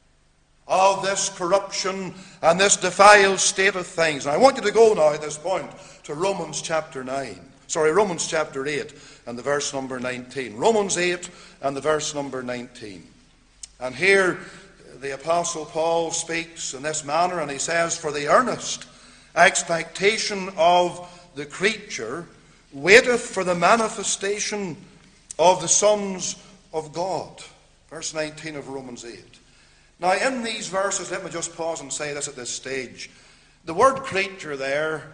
[SPEAKER 2] of this corruption and this defiled state of things. And I want you to go now at this point to Romans chapter nine. Sorry, Romans chapter eight and the verse number nineteen. Romans eight and the verse number nineteen. And here the Apostle Paul speaks in this manner, and he says, for the earnest expectation of the creature waiteth for the manifestation of the sons of God. Verse nineteen of Romans eight. Now in these verses, let me just pause and say this at this stage. The word creature there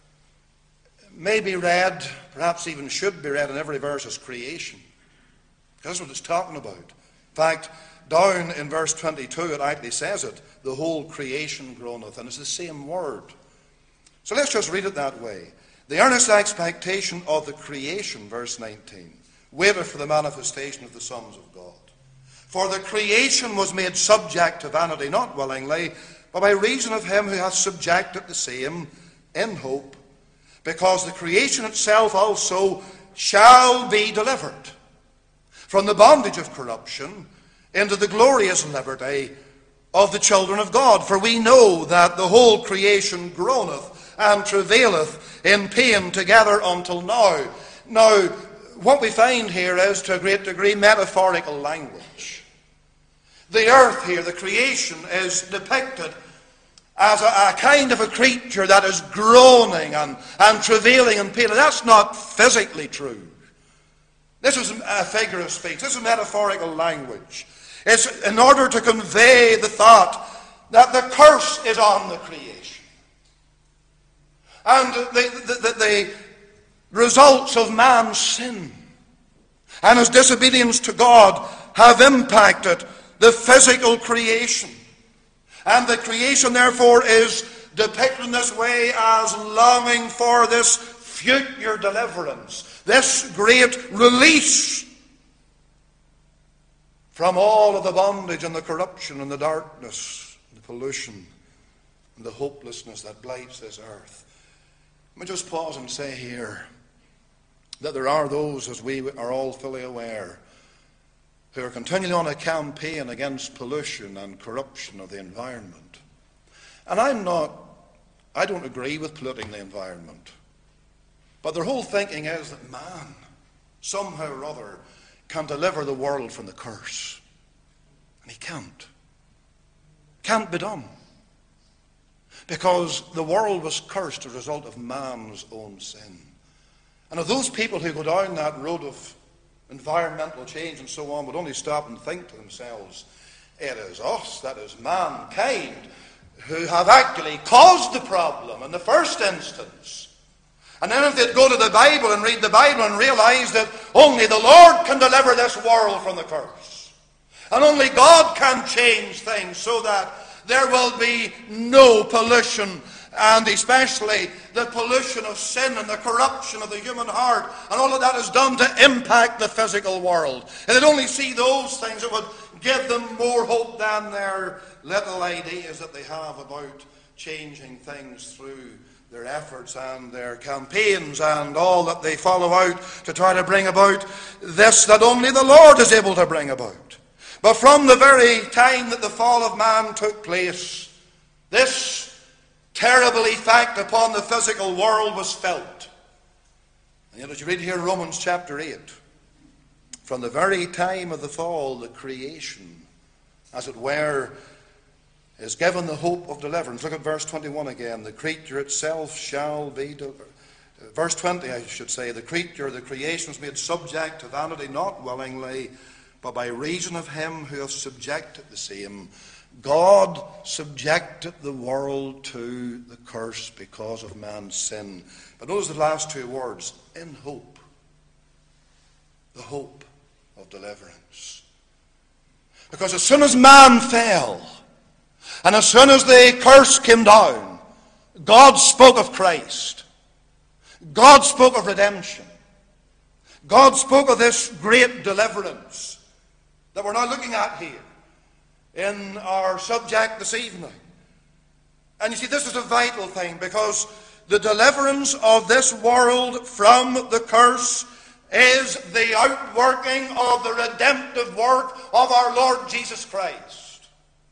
[SPEAKER 2] may be read, perhaps even should be read in every verse as creation. That's what it's talking about. In fact, down in verse twenty-two it actually says it, the whole creation groaneth, and it's the same word. So let's just read it that way. The earnest expectation of the creation, verse nineteen, waiteth for the manifestation of the sons of God. For the creation was made subject to vanity, not willingly, but by reason of him who hath subjected the same in hope, because the creation itself also shall be delivered from the bondage of corruption into the glorious liberty of the children of God. For we know that the whole creation groaneth and travaileth in pain together until now. Now, what we find here is, to a great degree, metaphorical language. The earth here, the creation, is depicted as a, a kind of a creature that is groaning and, and travailing in pain. And that's not physically true. This is a figure of speech. This is metaphorical language. It's in order to convey the thought that the curse is on the creation. And the, the, the, the results of man's sin and his disobedience to God have impacted the physical creation. And the creation, therefore, is depicted in this way as longing for this future deliverance, this great release from all of the bondage and the corruption and the darkness, and the pollution and the hopelessness that blights this earth. Let me just pause and say here that there are those, as we are all fully aware, who are continually on a campaign against pollution and corruption of the environment. And I'm not, I don't agree with polluting the environment. But their whole thinking is that man, somehow or other, can deliver the world from the curse. And he can't. Can't be done. Because the world was cursed as a result of man's own sin. And if those people who go down that road of environmental change and so on would only stop and think to themselves, it is us, that is mankind, who have actually caused the problem in the first instance. And then if they'd go to the Bible and read the Bible and realize that only the Lord can deliver this world from the curse. And only God can change things so that there will be no pollution, and especially the pollution of sin and the corruption of the human heart. And all of that is done to impact the physical world. And they'd only see those things that would give them more hope than their little ideas that they have about changing things through their efforts and their campaigns and all that they follow out to try to bring about this that only the Lord is able to bring about. But from the very time that the fall of man took place, this terrible effect upon the physical world was felt. And yet as you read here Romans chapter eight, from the very time of the fall, the creation, as it were, is given the hope of deliverance. Look at verse twenty-one again. The creature itself shall be delivered. Verse twenty, I should say. The creature, the creation was made subject to vanity, not willingly, but by reason of him who hath subjected the same. God subjected the world to the curse because of man's sin. But notice the last two words, in hope. The hope of deliverance. Because as soon as man fell, and as soon as the curse came down, God spoke of Christ. God spoke of redemption. God spoke of this great deliverance that we're now looking at here in our subject this evening. And you see, this is a vital thing, because the deliverance of this world from the curse is the outworking of the redemptive work of our Lord Jesus Christ.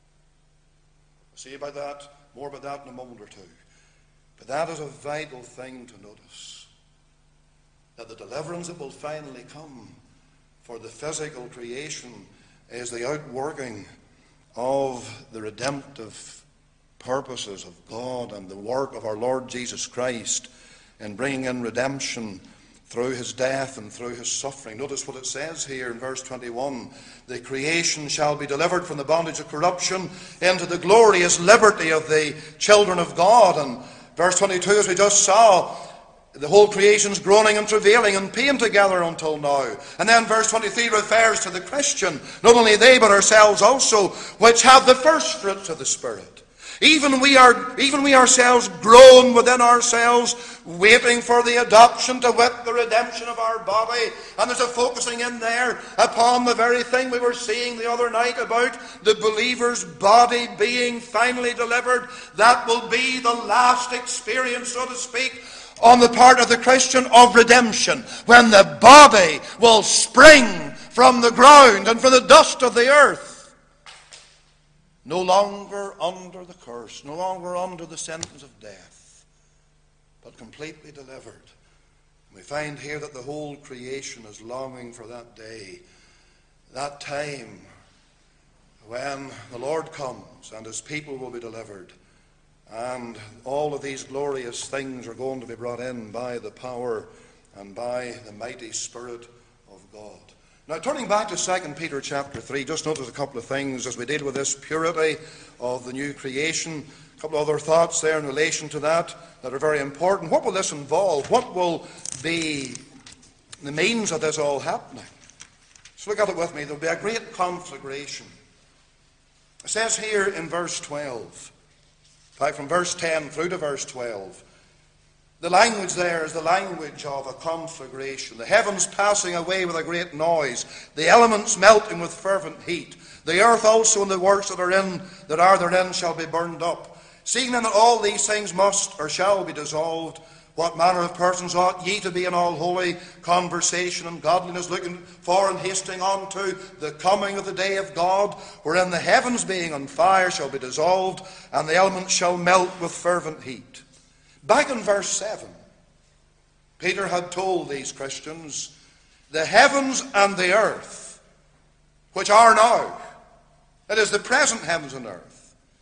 [SPEAKER 2] We'll see about that, more about that in a moment or two. But that is a vital thing to notice, that the deliverance that will finally come for the physical creation is the outworking of the redemptive purposes of God and the work of our Lord Jesus Christ in bringing in redemption through his death and through his suffering. Notice what it says here in verse twenty-one. The creation shall be delivered from the bondage of corruption into the glorious liberty of the children of God. And verse twenty-two, as we just saw, the whole creation's groaning and travailing and pain together until now. And then verse twenty-three refers to the Christian, not only they but ourselves also, which have the first fruits of the Spirit. Even we are, even we ourselves groan within ourselves, waiting for the adoption, to wit, the redemption of our body. And there's a focusing in there upon the very thing we were seeing the other night about the believer's body being finally delivered. That will be the last experience, so to speak, on the part of the Christian of redemption, when the body will spring from the ground and from the dust of the earth. No longer under the curse, no longer under the sentence of death, but completely delivered. We find here that the whole creation is longing for that day, that time when the Lord comes and his people will be delivered. And all of these glorious things are going to be brought in by the power and by the mighty Spirit of God. Now, turning back to Second Peter chapter three, just notice a couple of things as we deal with this purity of the new creation. A couple of other thoughts there in relation to that that are very important. What will this involve? What will be the means of this all happening? So look at it with me. There will be a great conflagration. It says here in verse twelve, in fact from verse ten through to verse twelve, the language there is the language of a conflagration. The heavens passing away with a great noise, the elements melting with fervent heat. The earth also and the works that are in that are therein shall be burned up. Seeing then that all these things must or shall be dissolved, what manner of persons ought ye to be in all holy conversation and godliness, looking for and hasting on to the coming of the day of God, wherein the heavens being on fire shall be dissolved, and the elements shall melt with fervent heat. Back in verse seven, Peter had told these Christians, the heavens and the earth, which are now, it is the present heavens and earth,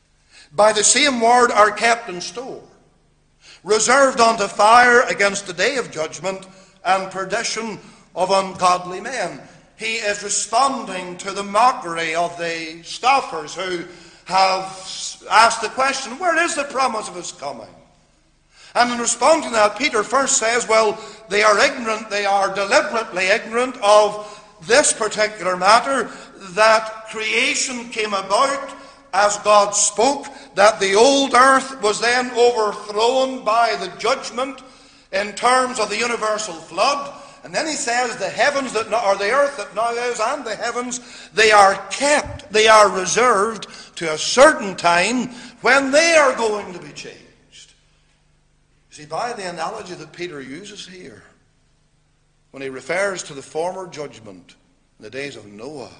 [SPEAKER 2] by the same word are kept in store, reserved unto fire against the day of judgment and perdition of ungodly men. He is responding to the mockery of the scoffers who have asked the question, where is the promise of his coming? And in responding to that, Peter first says, well, they are ignorant, they are deliberately ignorant of this particular matter, that creation came about as God spoke, that the old earth was then overthrown by the judgment in terms of the universal flood. And then he says the heavens that now, or the earth that now is, and the heavens, they are kept, they are reserved to a certain time when they are going to be changed. See, by the analogy that Peter uses here, when he refers to the former judgment in the days of Noah,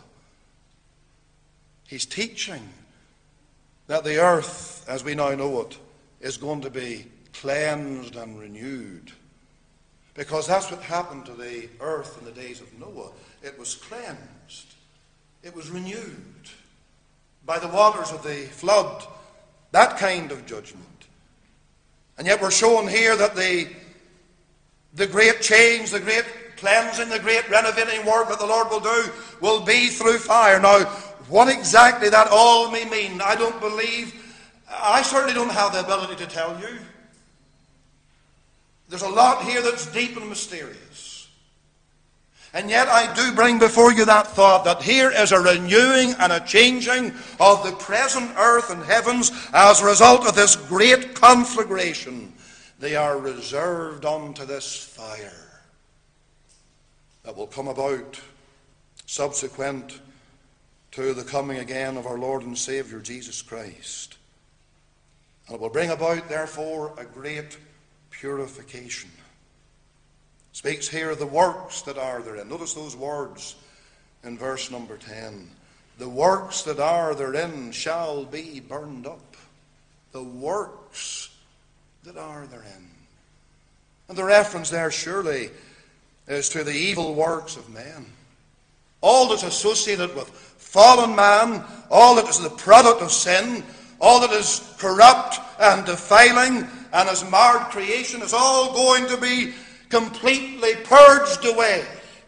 [SPEAKER 2] he's teaching that the earth, as we now know it, is going to be cleansed and renewed. Because that's what happened to the earth in the days of Noah. It was cleansed. It was renewed by the waters of the flood. That kind of judgment. And yet we're shown here that the, the great change, the great cleansing, the great renovating work that the Lord will do will be through fire. Now, what exactly that all may mean, I don't believe, I certainly don't have the ability to tell you. There's a lot here that's deep and mysterious. And yet I do bring before you that thought that here is a renewing and a changing of the present earth and heavens as a result of this great conflagration. They are reserved unto this fire that will come about subsequent to the coming again of our Lord and Savior Jesus Christ. And it will bring about, therefore, a great purification. It speaks here of the works that are therein. Notice those words in verse number ten. The works that are therein shall be burned up. The works that are therein. And the reference there surely is to the evil works of men. All that's associated with fallen man, all that is the product of sin, all that is corrupt and defiling and has marred creation is all going to be completely purged away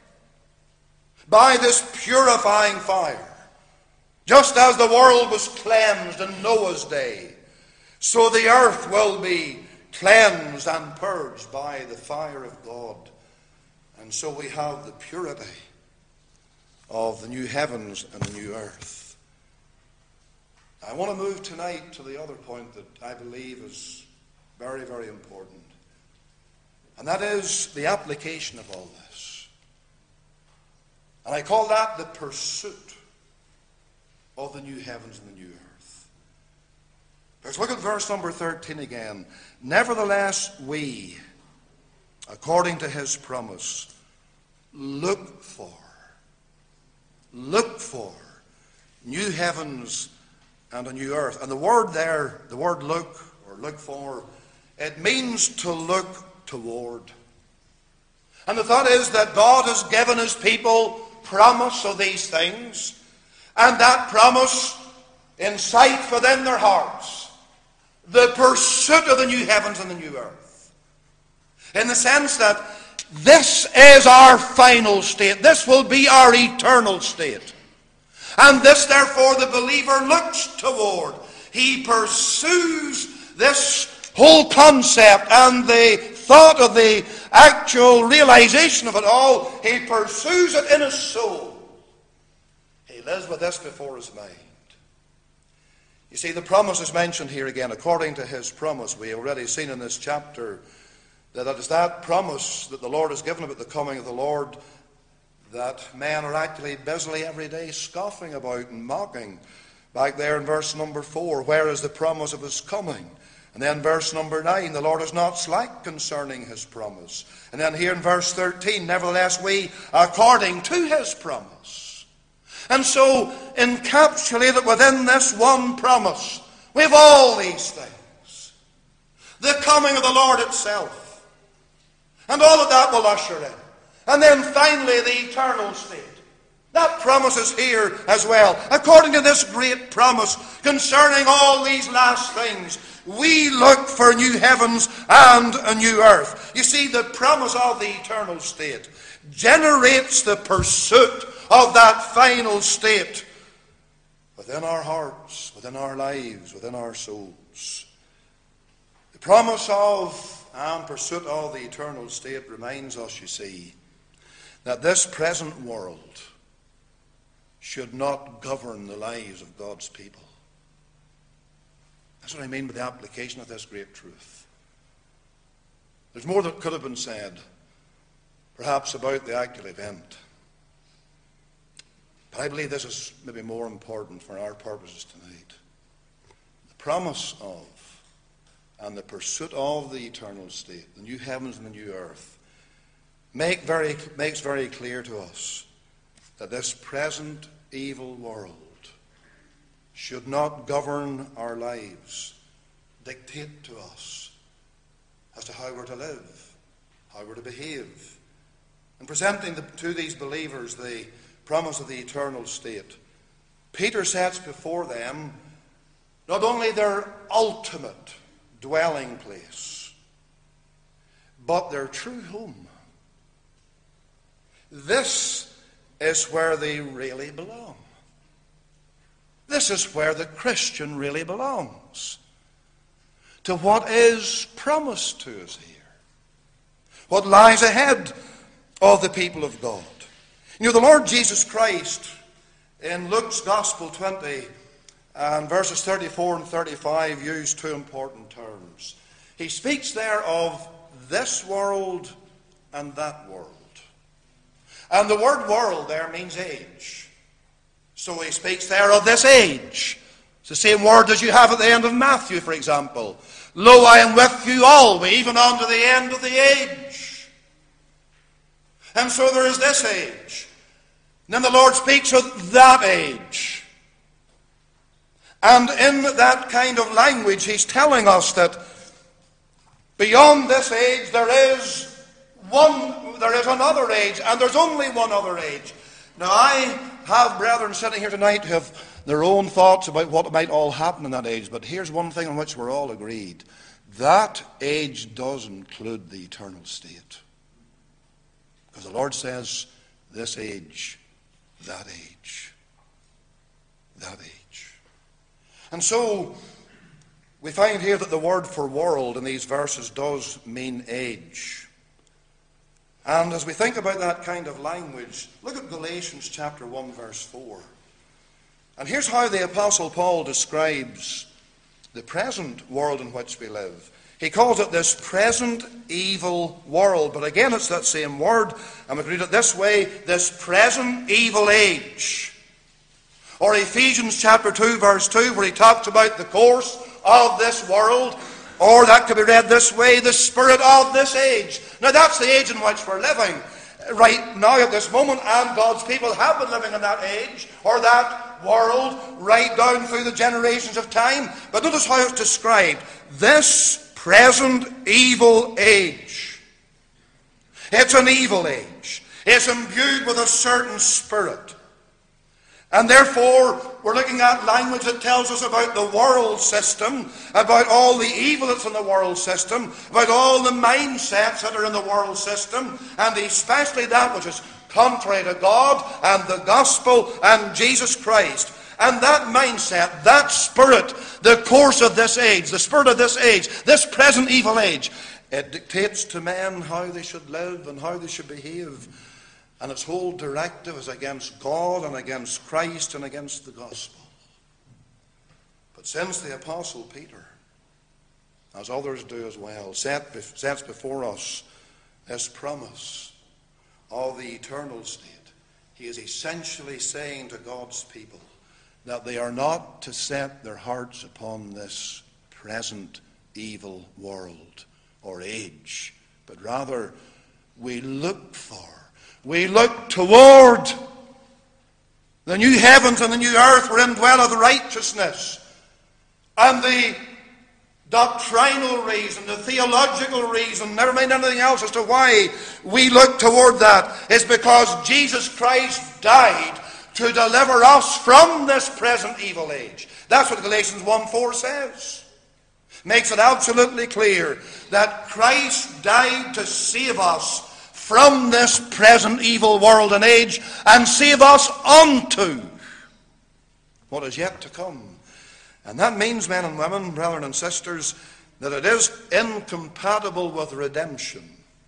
[SPEAKER 2] by this purifying fire. Just as the world was cleansed in Noah's day, so the earth will be cleansed and purged by the fire of God. And so we have the purity of the new heavens and the new earth. I want to move tonight to the other point that I believe is very, very important. And that is the application of all this. And I call that the pursuit of the new heavens and the new earth. Let's look at verse number thirteen again. Nevertheless, we, according to his promise, look for, look for new heavens and a new earth. And the word there, the word look or look for, it means to look toward. And the thought is that God has given his people promise of these things, and that promise in sight within their hearts, the pursuit of the new heavens and the new earth. In the sense that this is our final state. This will be our eternal state. And this, therefore, the believer looks toward. He pursues this whole concept and the thought of the actual realization of it all. He pursues it in his soul. He lives with this before his mind. You see, the promise is mentioned here again. According to his promise, we have already seen in this chapter that it is that promise that the Lord has given about the coming of the Lord that men are actually busily every day scoffing about and mocking. Back there in verse number four, where is the promise of his coming? And then verse number nine, the Lord is not slack concerning his promise. And then here in verse thirteen, nevertheless we, according to his promise. And so, encapsulated within this one promise, we have all these things. The coming of the Lord itself. And all of that will usher in. And then finally the eternal state. That promise is here as well. According to this great promise concerning all these last things, we look for new heavens and a new earth. You see, the promise of the eternal state generates the pursuit of that final state within our hearts, within our lives, within our souls. The promise of and pursuit of the eternal state reminds us, you see, that this present world should not govern the lives of God's people. That's what I mean by the application of this great truth. There's more that could have been said, perhaps, about the actual event. But I believe this is maybe more important for our purposes tonight. The promise of and the pursuit of the eternal state, the new heavens and the new earth, make very, makes very clear to us that this present evil world should not govern our lives, dictate to us as to how we're to live, how we're to behave. In presenting the, to these believers the promise of the eternal state, Peter sets before them not only their ultimate dwelling place, but their true home. This is where they really belong. This is where the Christian really belongs, to what is promised to us here, what lies ahead of the people of God. You know, the Lord Jesus Christ, in Luke's Gospel twenty, and verses thirty-four and thirty-five, used two important terms. He speaks there of this world and that world. And the word world there means age. So he speaks there of this age. It's the same word as you have at the end of Matthew, for example. Lo, I am with you always, even unto the end of the age. And so there is this age. And then the Lord speaks of that age. And in that kind of language, he's telling us that beyond this age there is one, there is another age, and there's only one other age. Now, I have brethren sitting here tonight who have their own thoughts about what might all happen in that age, but here's one thing on which we're all agreed. That age does include the eternal state. Because the Lord says, this age, that age, that age. And so, we find here that the word for world in these verses does mean age. And as we think about that kind of language, look at Galatians chapter one, verse four. And here's how the Apostle Paul describes the present world in which we live. He calls it this present evil world. But again, it's that same word. And we can read it this way, this present evil age. Or Ephesians chapter two, verse two, where he talks about the course of this world. Or that could be read this way, the spirit of this age. Now that's the age in which we're living right now at this moment, and God's people have been living in that age, or that world, right down through the generations of time. But notice how it's described. This present evil age. It's an evil age. It's imbued with a certain spirit. And therefore, we're looking at language that tells us about the world system, about all the evil that's in the world system, about all the mindsets that are in the world system, and especially that which is contrary to God and the gospel and Jesus Christ. And that mindset, that spirit, the course of this age, the spirit of this age, this present evil age, it dictates to men how they should live and how they should behave. And its whole directive is against God and against Christ and against the gospel. But since the Apostle Peter, as others do as well, sets before us this promise of the eternal state, he is essentially saying to God's people that they are not to set their hearts upon this present evil world or age, but rather we look for, we look toward the new heavens and the new earth wherein dwelleth righteousness. And the doctrinal reason, the theological reason, never mind anything else as to why we look toward that, is because Jesus Christ died to deliver us from this present evil age. That's what Galatians one four says. Makes it absolutely clear that Christ died to save us from this present evil world and age and save us unto what is yet to come. And that means, men and women, brethren and sisters, that it is incompatible with redemption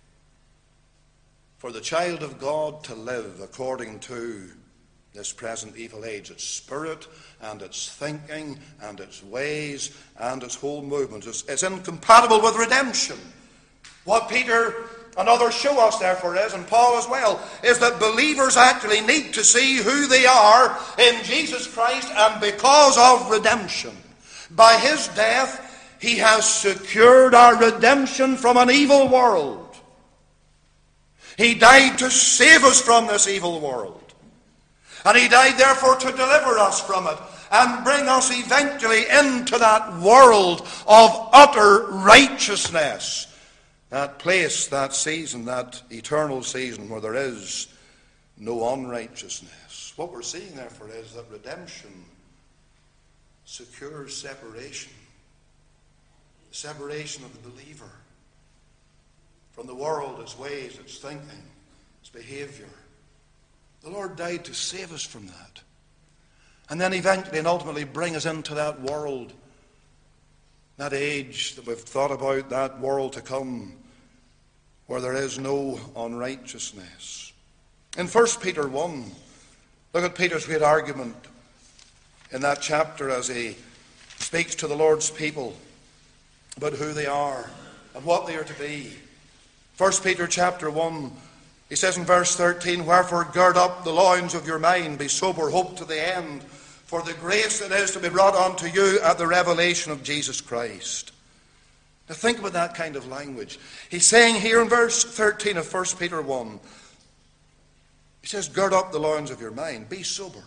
[SPEAKER 2] for the child of God to live according to this present evil age, its spirit and its thinking and its ways and its whole movement. It's, it's incompatible with redemption. What Peter and others show us, therefore, is, and Paul as well, is that believers actually need to see who they are in Jesus Christ, and because of redemption. By his death, he has secured our redemption from an evil world. He died to save us from this evil world. And he died, therefore, to deliver us from it and bring us eventually into that world of utter righteousness. That place, that season, that eternal season where there is no unrighteousness. What we're seeing, therefore, is that redemption secures separation. The separation of the believer from the world, its ways, its thinking, its behavior. The Lord died to save us from that. And then eventually and ultimately bring us into that world, that age that we've thought about, that world to come, where there is no unrighteousness. In First Peter one, look at Peter's great argument in that chapter as he speaks to the Lord's people about who they are and what they are to be. First Peter chapter one, he says in verse thirteen, "Wherefore gird up the loins of your mind, be sober, hope to the end, for the grace that is to be brought unto you at the revelation of Jesus Christ." Now think about that kind of language. He's saying here in verse thirteen of First Peter one, he says, gird up the loins of your mind, be sober.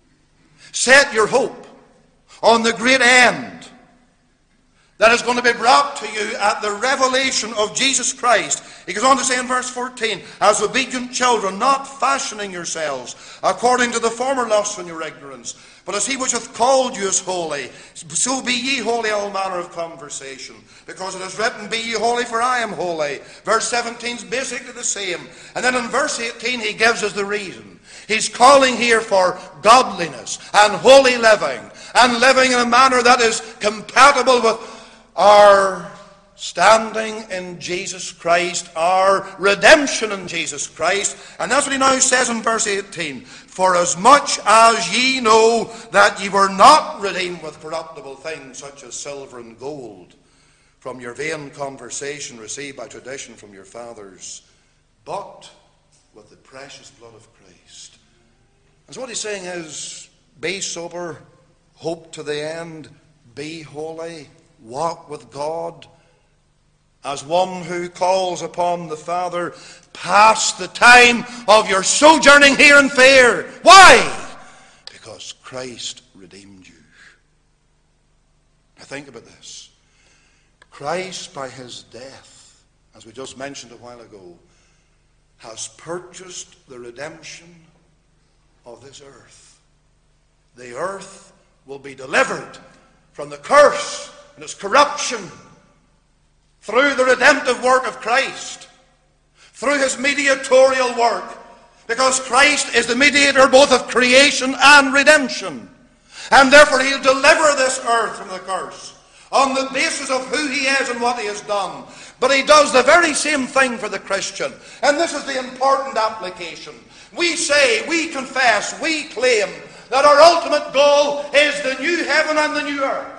[SPEAKER 2] Set your hope on the great end that is going to be brought to you at the revelation of Jesus Christ. He goes on to say in verse fourteen, "As obedient children, not fashioning yourselves according to the former lusts in your ignorance, but as he which hath called you is holy, so be ye holy all manner of conversation. Because it is written, Be ye holy, for I am holy." Verse seventeen is basically the same. And then in verse eighteen he gives us the reason. He's calling here for godliness and holy living, and living in a manner that is compatible with our standing in Jesus Christ, our redemption in Jesus Christ. And that's what he now says in verse eighteen. "For as much as ye know that ye were not redeemed with corruptible things, such as silver and gold, from your vain conversation received by tradition from your fathers, but with the precious blood of Christ." And so what he's saying is, be sober, hope to the end, be holy, walk with God as one who calls upon the Father. Pass the time of your sojourning here in fear. Why? Because Christ redeemed you. Now think about this. Christ, by his death, as we just mentioned a while ago, has purchased the redemption of this earth. The earth will be delivered from the curse and its corruption through the redemptive work of Christ, through his mediatorial work, because Christ is the mediator both of creation and redemption. And therefore he'll deliver this earth from the curse on the basis of who he is and what he has done. But he does the very same thing for the Christian. And this is the important application. We say, we confess, we claim that our ultimate goal is the new heaven and the new earth.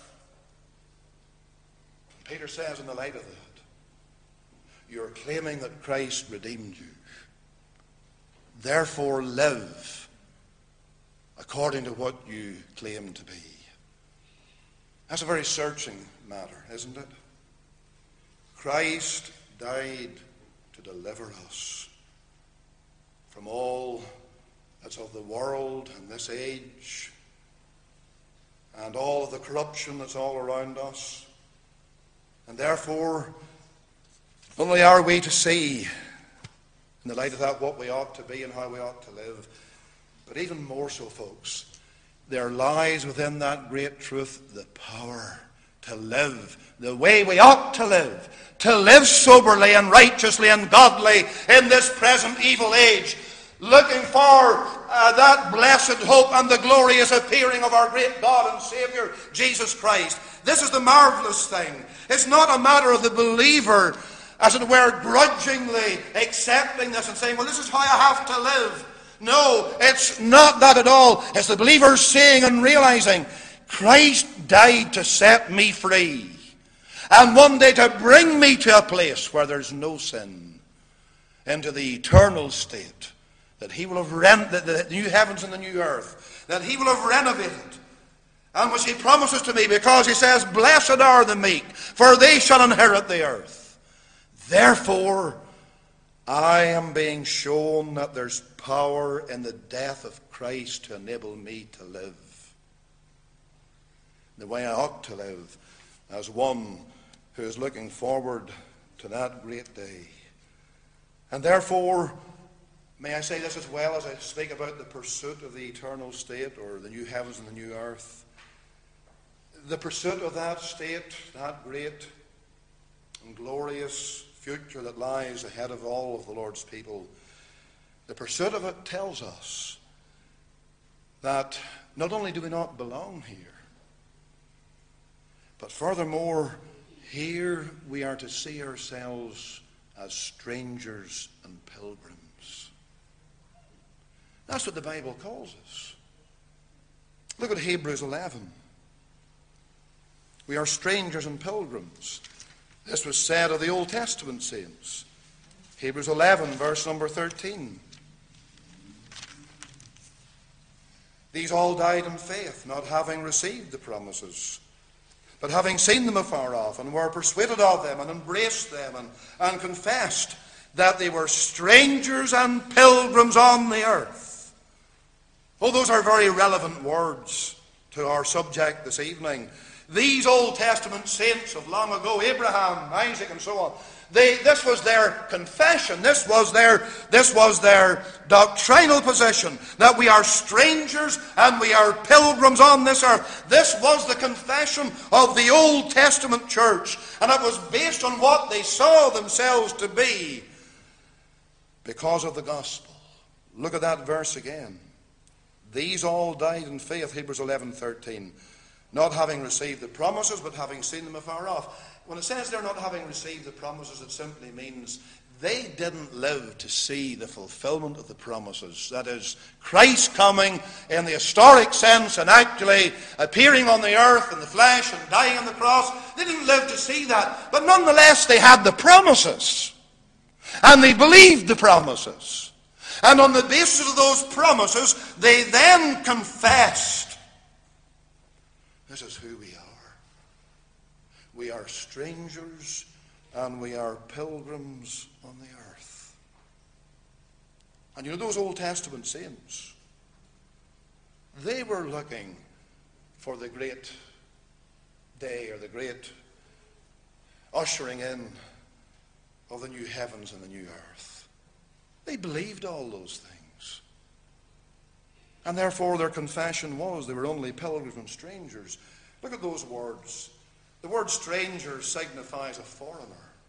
[SPEAKER 2] Peter says in the light of that, you're claiming that Christ redeemed you. Therefore live according to what you claim to be. That's a very searching matter, isn't it? Christ died to deliver us from all that's of the world and this age, and all of the corruption that's all around us. And therefore, not only are we to see, in the light of that, what we ought to be and how we ought to live, But even more so, folks, there lies within that great truth the power to live the way we ought to live, to live soberly and righteously and godly in this present evil age, looking for uh, that blessed hope and the glorious appearing of our great God and Savior, Jesus Christ. This is the marvelous thing. It's not a matter of the believer, as it were, grudgingly accepting this and saying, well, this is how I have to live. No, it's not that at all. It's the believer seeing and realizing Christ died to set me free, and one day to bring me to a place where there's no sin, into the eternal state that he will have rent the, the new heavens and the new earth, that he will have renovated, and which he promises to me, because he says, blessed are the meek, for they shall inherit the earth. Therefore, I am being shown that there's power in the death of Christ to enable me to live the way I ought to live, as one who is looking forward to that great day. And therefore, may I say this as well as I speak about the pursuit of the eternal state, or the new heavens and the new earth. The pursuit of that state, that great and glorious future that lies ahead of all of the Lord's people, the pursuit of it tells us that not only do we not belong here, but furthermore, here we are to see ourselves as strangers and pilgrims. That's what the Bible calls us. Look at Hebrews eleven. We are strangers and pilgrims. This was said of the Old Testament saints. Hebrews eleven, verse number thirteen. These all died in faith, not having received the promises, but having seen them afar off, and were persuaded of them, and embraced them, and, and confessed that they were strangers and pilgrims on the earth. Oh, those are very relevant words to our subject this evening. These Old Testament saints of long ago, Abraham, Isaac, and so on, they, this was their confession. This was their, this was their doctrinal position, that we are strangers and we are pilgrims on this earth. This was the confession of the Old Testament church, and it was based on what they saw themselves to be because of the gospel. Look at that verse again. These all died in faith, Hebrews eleven thirteen, not having received the promises, but having seen them afar off. When it says they're not having received the promises, it simply means they didn't live to see the fulfillment of the promises. That is, Christ coming in the historic sense and actually appearing on the earth in the flesh and dying on the cross. They didn't live to see that. But nonetheless, they had the promises. And they believed the promises. And on the basis of those promises, they then confessed, this is who we are. We are strangers and we are pilgrims on the earth. And you know, those Old Testament saints, they were looking for the great day, or the great ushering in of the new heavens and the new earth. They believed all those things. And therefore their confession was they were only pilgrims and strangers. Look at those words. The word stranger signifies a foreigner.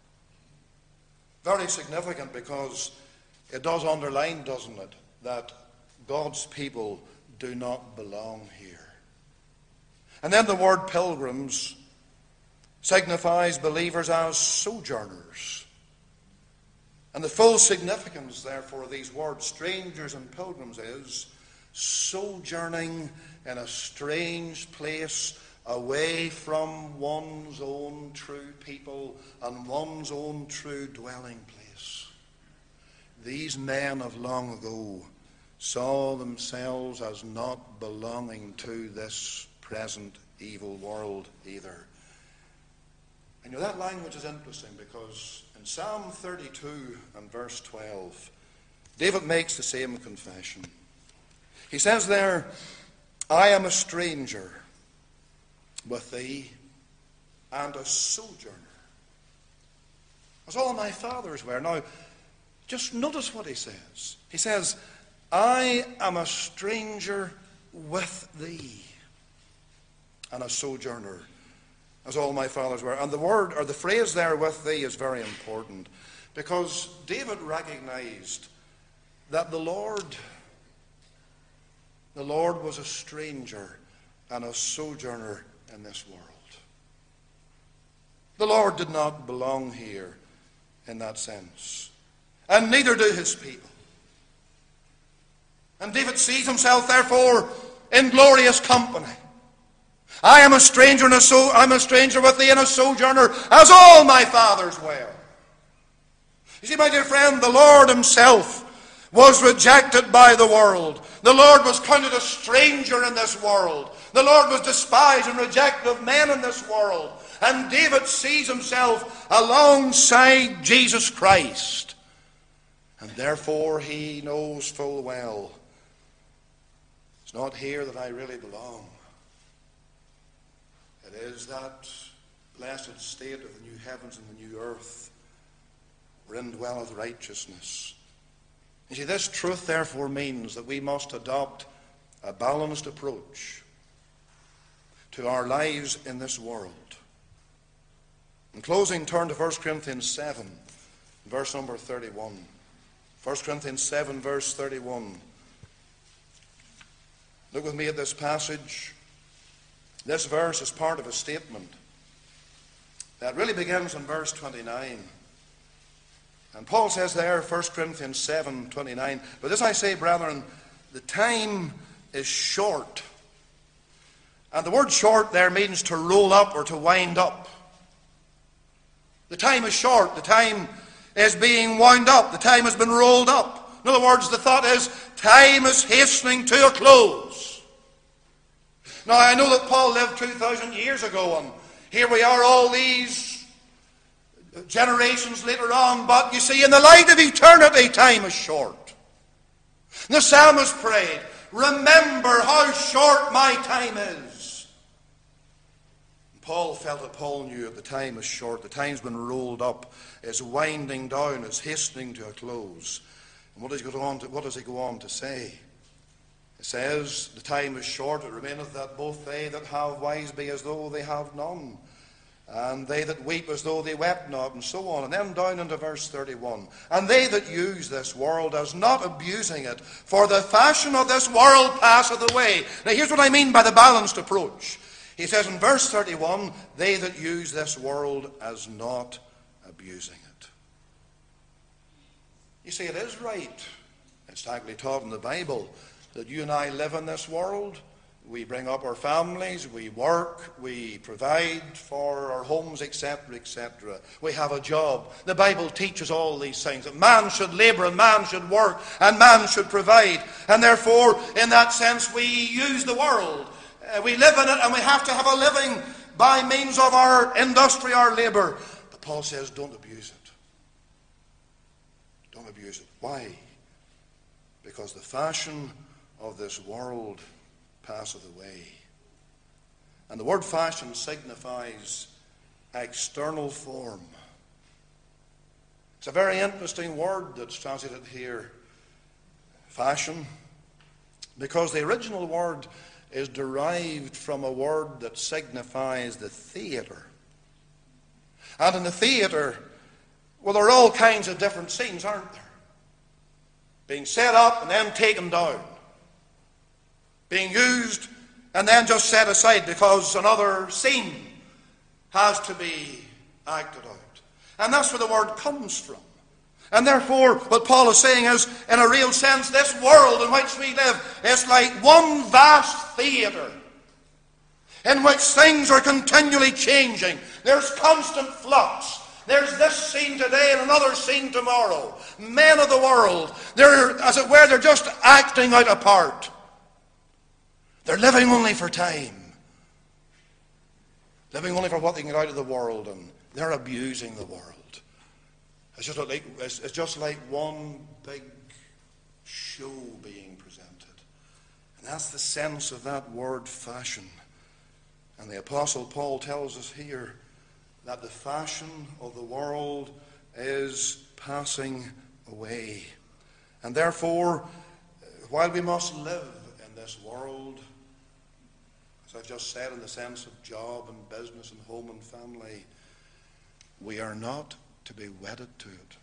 [SPEAKER 2] Very significant, because it does underline, doesn't it, that God's people do not belong here. And then the word pilgrims signifies believers as sojourners. And the full significance, therefore, of these words, strangers and pilgrims, is sojourning in a strange place, away from one's own true people and one's own true dwelling place. These men of long ago saw themselves as not belonging to this present evil world either. And you know, that language is interesting, because in Psalm thirty-two and verse twelve, David makes the same confession. He says there, I am a stranger with thee, and a sojourner, as all my fathers were. Now, just notice what he says. He says, I am a stranger with thee, and a sojourner, as all my fathers were. And the word, or the phrase there, with thee, is very important, because David recognized that the Lord, the Lord was a stranger and a sojourner in this world. The Lord did not belong here in that sense, and neither do his people. And David sees himself, therefore, in glorious company. I am a stranger and a so I'm a stranger with thee and a sojourner, as all my fathers were. You see, my dear friend, the Lord himself was rejected by the world. The Lord was counted a stranger in this world. The Lord was despised and rejected of men in this world. And David sees himself alongside Jesus Christ. And therefore he knows full well, it's not here that I really belong. It is that blessed state of the new heavens and the new earth, wherein dwelleth righteousness. You see, this truth therefore means that we must adopt a balanced approach to our lives in this world. In closing, turn to First Corinthians seven, verse number thirty-one. First Corinthians seven, verse thirty-one. Look with me at this passage. This verse is part of a statement that really begins in verse twenty-nine. And Paul says there, First Corinthians seven, twenty-nine, but this I say, brethren, the time is short. And the word short there means to roll up or to wind up. The time is short. The time is being wound up. The time has been rolled up. In other words, the thought is, time is hastening to a close. Now, I know that Paul lived two thousand years ago, and here we are all these generations later on, but you see, in the light of eternity, time is short. And the psalmist prayed, remember how short my time is. And Paul felt that Paul knew that the time is short, the time's been rolled up, is winding down, is hastening to a close. And what does he go on to, what does he go on to say? It says, the time is short, it remaineth that both they that have wise be as though they have none, and they that weep as though they wept not, and so on. And then down into verse thirty-one. And they that use this world as not abusing it, for the fashion of this world passeth away. Now here's what I mean by the balanced approach. He says in verse thirty-one, they that use this world as not abusing it. You see, it is right. It's actually taught in the Bible that you and I live in this world. We bring up our families, we work, we provide for our homes, et cetera, et cetera. We have a job. The Bible teaches all these things, that man should labor and man should work and man should provide. And therefore, in that sense, we use the world. Uh, we live in it and we have to have a living by means of our industry, our labor. But Paul says, don't abuse it. Don't abuse it. Why? Because the fashion of this world passeth away. And the word fashion signifies external form. It's a very interesting word that's translated here, fashion, because the original word is derived from a word that signifies the theatre. And in the theatre, well, there are all kinds of different scenes, aren't there? Being set up and then taken down. Being used and then just set aside because another scene has to be acted out. And that's where the word comes from. And therefore, what Paul is saying is, in a real sense, this world in which we live is like one vast theatre in which things are continually changing. There's constant flux. There's this scene today and another scene tomorrow. Men of the world, they're, as it were, they're just acting out a part. They're living only for time. Living only for what they can get out of the world, and they're abusing the world. It's just like, it's just like one big show being presented. And that's the sense of that word fashion. And the Apostle Paul tells us here that the fashion of the world is passing away. And therefore, while we must live in this world, as I've just said, in the sense of job and business and home and family, we are not to be wedded to it.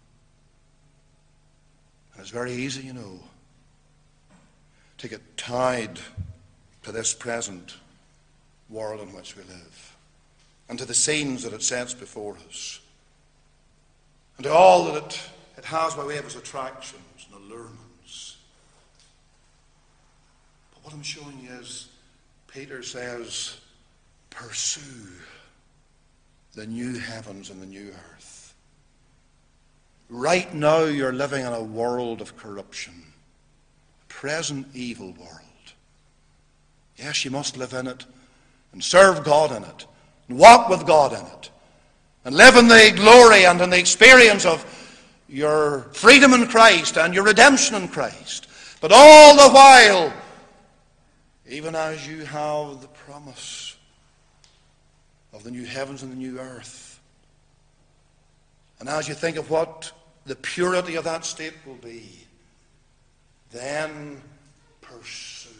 [SPEAKER 2] And it's very easy, you know, to get tied to this present world in which we live, and to the scenes that it sets before us, and to all that it, it has by way of its attractions and allurements. But what I'm showing you is, Peter says, pursue the new heavens and the new earth. Right now you're living in a world of corruption, a present evil world. Yes, you must live in it and serve God in it and walk with God in it and live in the glory and in the experience of your freedom in Christ and your redemption in Christ. But all the while, even as you have the promise of the new heavens and the new earth, and as you think of what the purity of that state will be, then pursue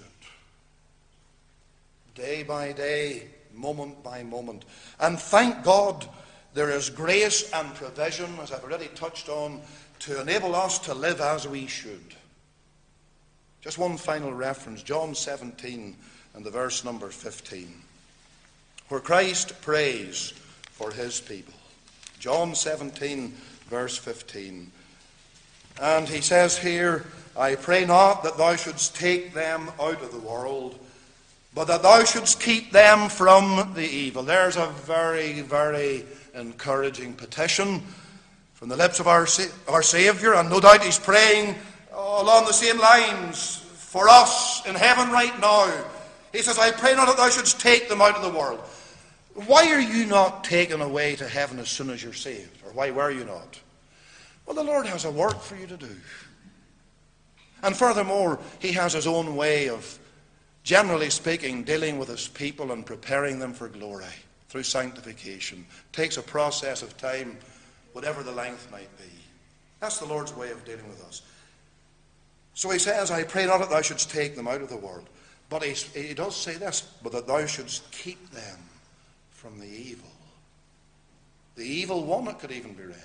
[SPEAKER 2] it. Day by day, moment by moment. And thank God there is grace and provision, as I've already touched on, to enable us to live as we should. Just one final reference, John seventeen and the verse number fifteen, where Christ prays for his people. John seventeen, verse fifteen. And he says here, I pray not that thou shouldst take them out of the world, but that thou shouldst keep them from the evil. There's a very, very encouraging petition from the lips of our, our Saviour, and no doubt he's praying along the same lines for us in heaven right now. He says, I pray not that thou shouldst take them out of the world. Why are you not taken away to heaven as soon as you're saved? Or why were you not? Well, the Lord has a work for you to do. And furthermore, he has his own way of, generally speaking, dealing with his people and preparing them for glory through sanctification. It takes a process of time, whatever the length might be. That's the Lord's way of dealing with us. So he says, I pray not that thou shouldst take them out of the world. But he, he does say this, but that thou shouldst keep them from the evil. The evil one, it could even be read.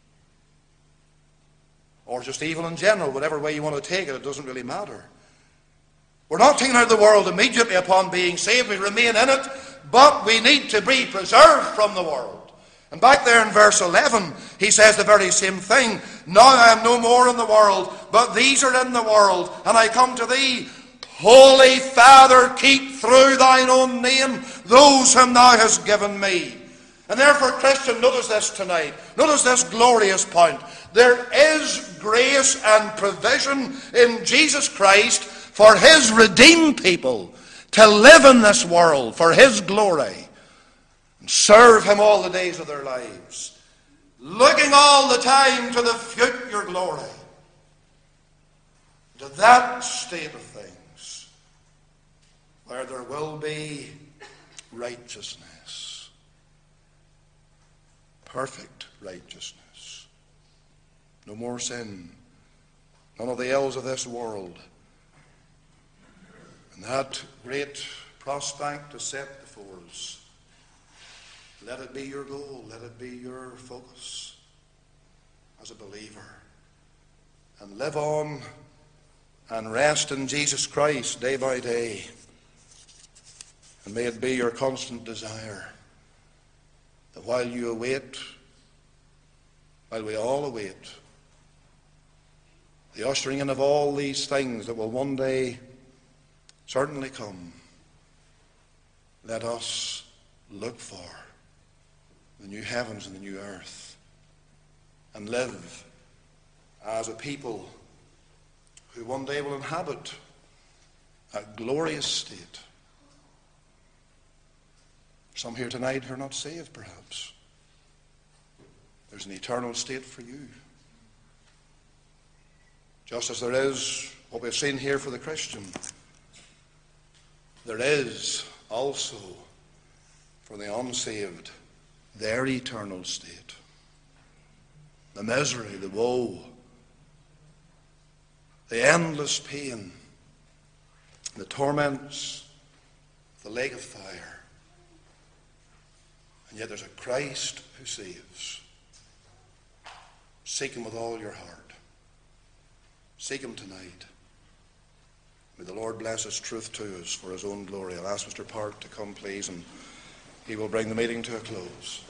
[SPEAKER 2] Or just evil in general, whatever way you want to take it, it doesn't really matter. We're not taken out of the world immediately upon being saved. We remain in it, but we need to be preserved from the world. And back there in verse eleven, he says the very same thing. Now I am no more in the world, but these are in the world, and I come to thee. Holy Father, keep through thine own name those whom thou hast given me. And therefore, Christian, notice this tonight. Notice this glorious point. There is grace and provision in Jesus Christ for his redeemed people to live in this world for his glory and serve him all the days of their lives, looking all the time to the future glory, to that state of things where there will be righteousness, perfect righteousness, no more sin, none of the ills of this world. And that great prospect is set before us. Let it be your goal, let it be your focus as a believer. And live on and rest in Jesus Christ day by day. And may it be your constant desire that while you await, while we all await, the ushering in of all these things that will one day certainly come, let us look for the new heavens and the new earth and live as a people who one day will inhabit a glorious state. Some here tonight who are not saved, perhaps. There's an eternal state for you. Just as there is what we've seen here for the Christian, there is also for the unsaved their eternal state. The misery, the woe, the endless pain, the torments, the lake of fire. And yet there's a Christ who saves. Seek him with all your heart. Seek him tonight. May the Lord bless his truth to us for his own glory. I'll ask Mister Park to come, please, and he will bring the meeting to a close.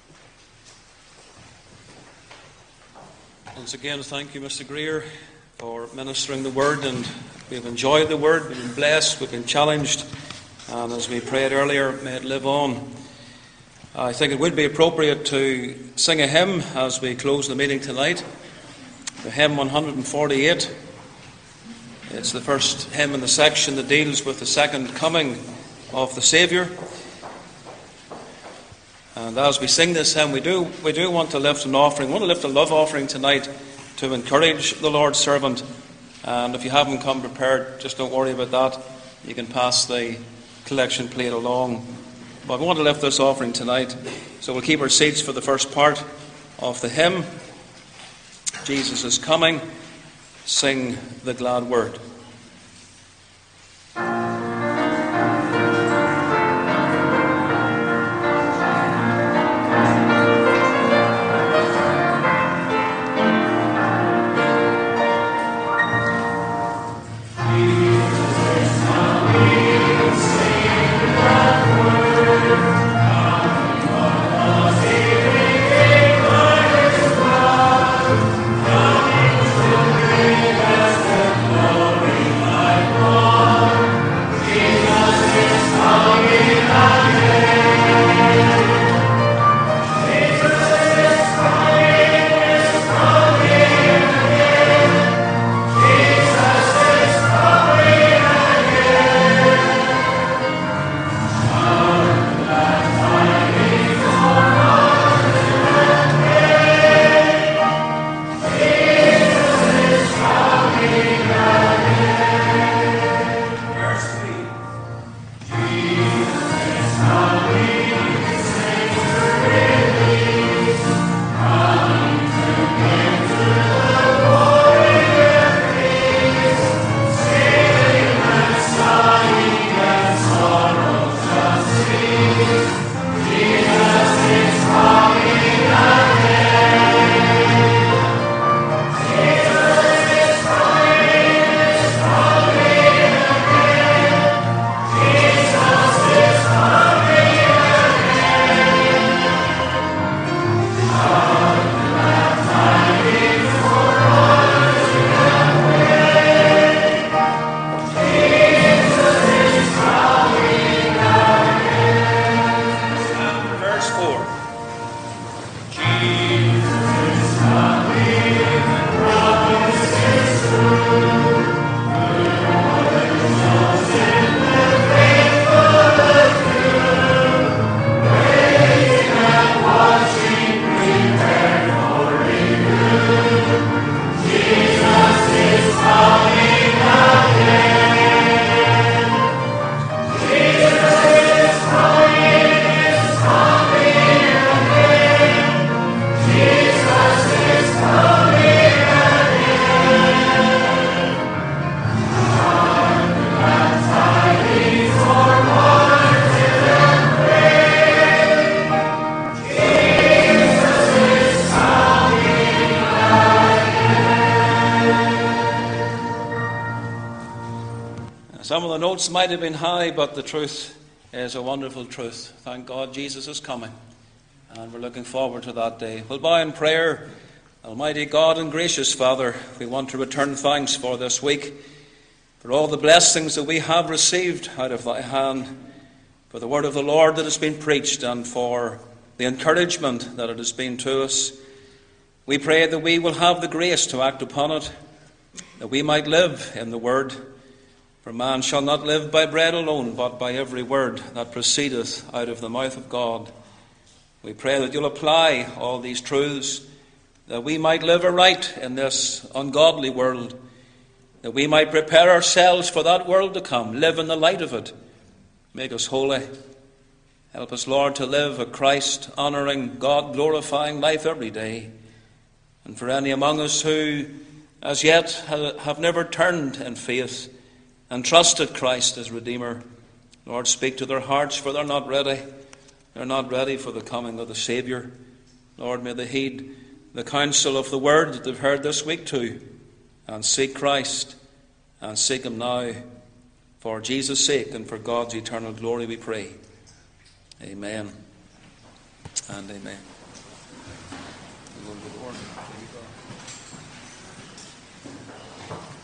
[SPEAKER 1] Once again, thank you, Mister Greer, for ministering the word, and we've enjoyed the word, we've been blessed, we've been challenged, and as we prayed earlier, may it live on. I think it would be appropriate to sing a hymn as we close the meeting tonight, the hymn one forty-eight. It's the first hymn in the section that deals with the second coming of the Saviour. And as we sing this hymn, we do we do want to lift an offering. We want to lift a love offering tonight to encourage the Lord's servant. And if you haven't come prepared, just don't worry about that. You can pass the collection plate along. But we want to lift this offering tonight. So we'll keep our seats for the first part of the hymn. Jesus is coming. Sing the glad word. Some of the notes might have been high, but the truth is a wonderful truth. Thank God Jesus is coming, and we're looking forward to that day. We'll bow in prayer. Almighty God and gracious Father, we want to return thanks for this week, for all the blessings that we have received out of thy hand, for the word of the Lord that has been preached, and for the encouragement that it has been to us. We pray that we will have the grace to act upon it, that we might live in the word. For man shall not live by bread alone, but by every word that proceedeth out of the mouth of God. We pray that you'll apply all these truths, that we might live aright in this ungodly world, that we might prepare ourselves for that world to come, live in the light of it. Make us holy. Help us, Lord, to live a Christ-honouring, God-glorifying life every day. And for any among us who as yet have never turned in faith and trusted Christ as Redeemer, Lord, speak to their hearts, for they're not ready. They're not ready for the coming of the Saviour. Lord, may they heed the counsel of the word that they've heard this week too, and seek Christ, and seek Him now. For Jesus' sake and for God's eternal glory we pray. Amen and amen. We'll go to the Lord.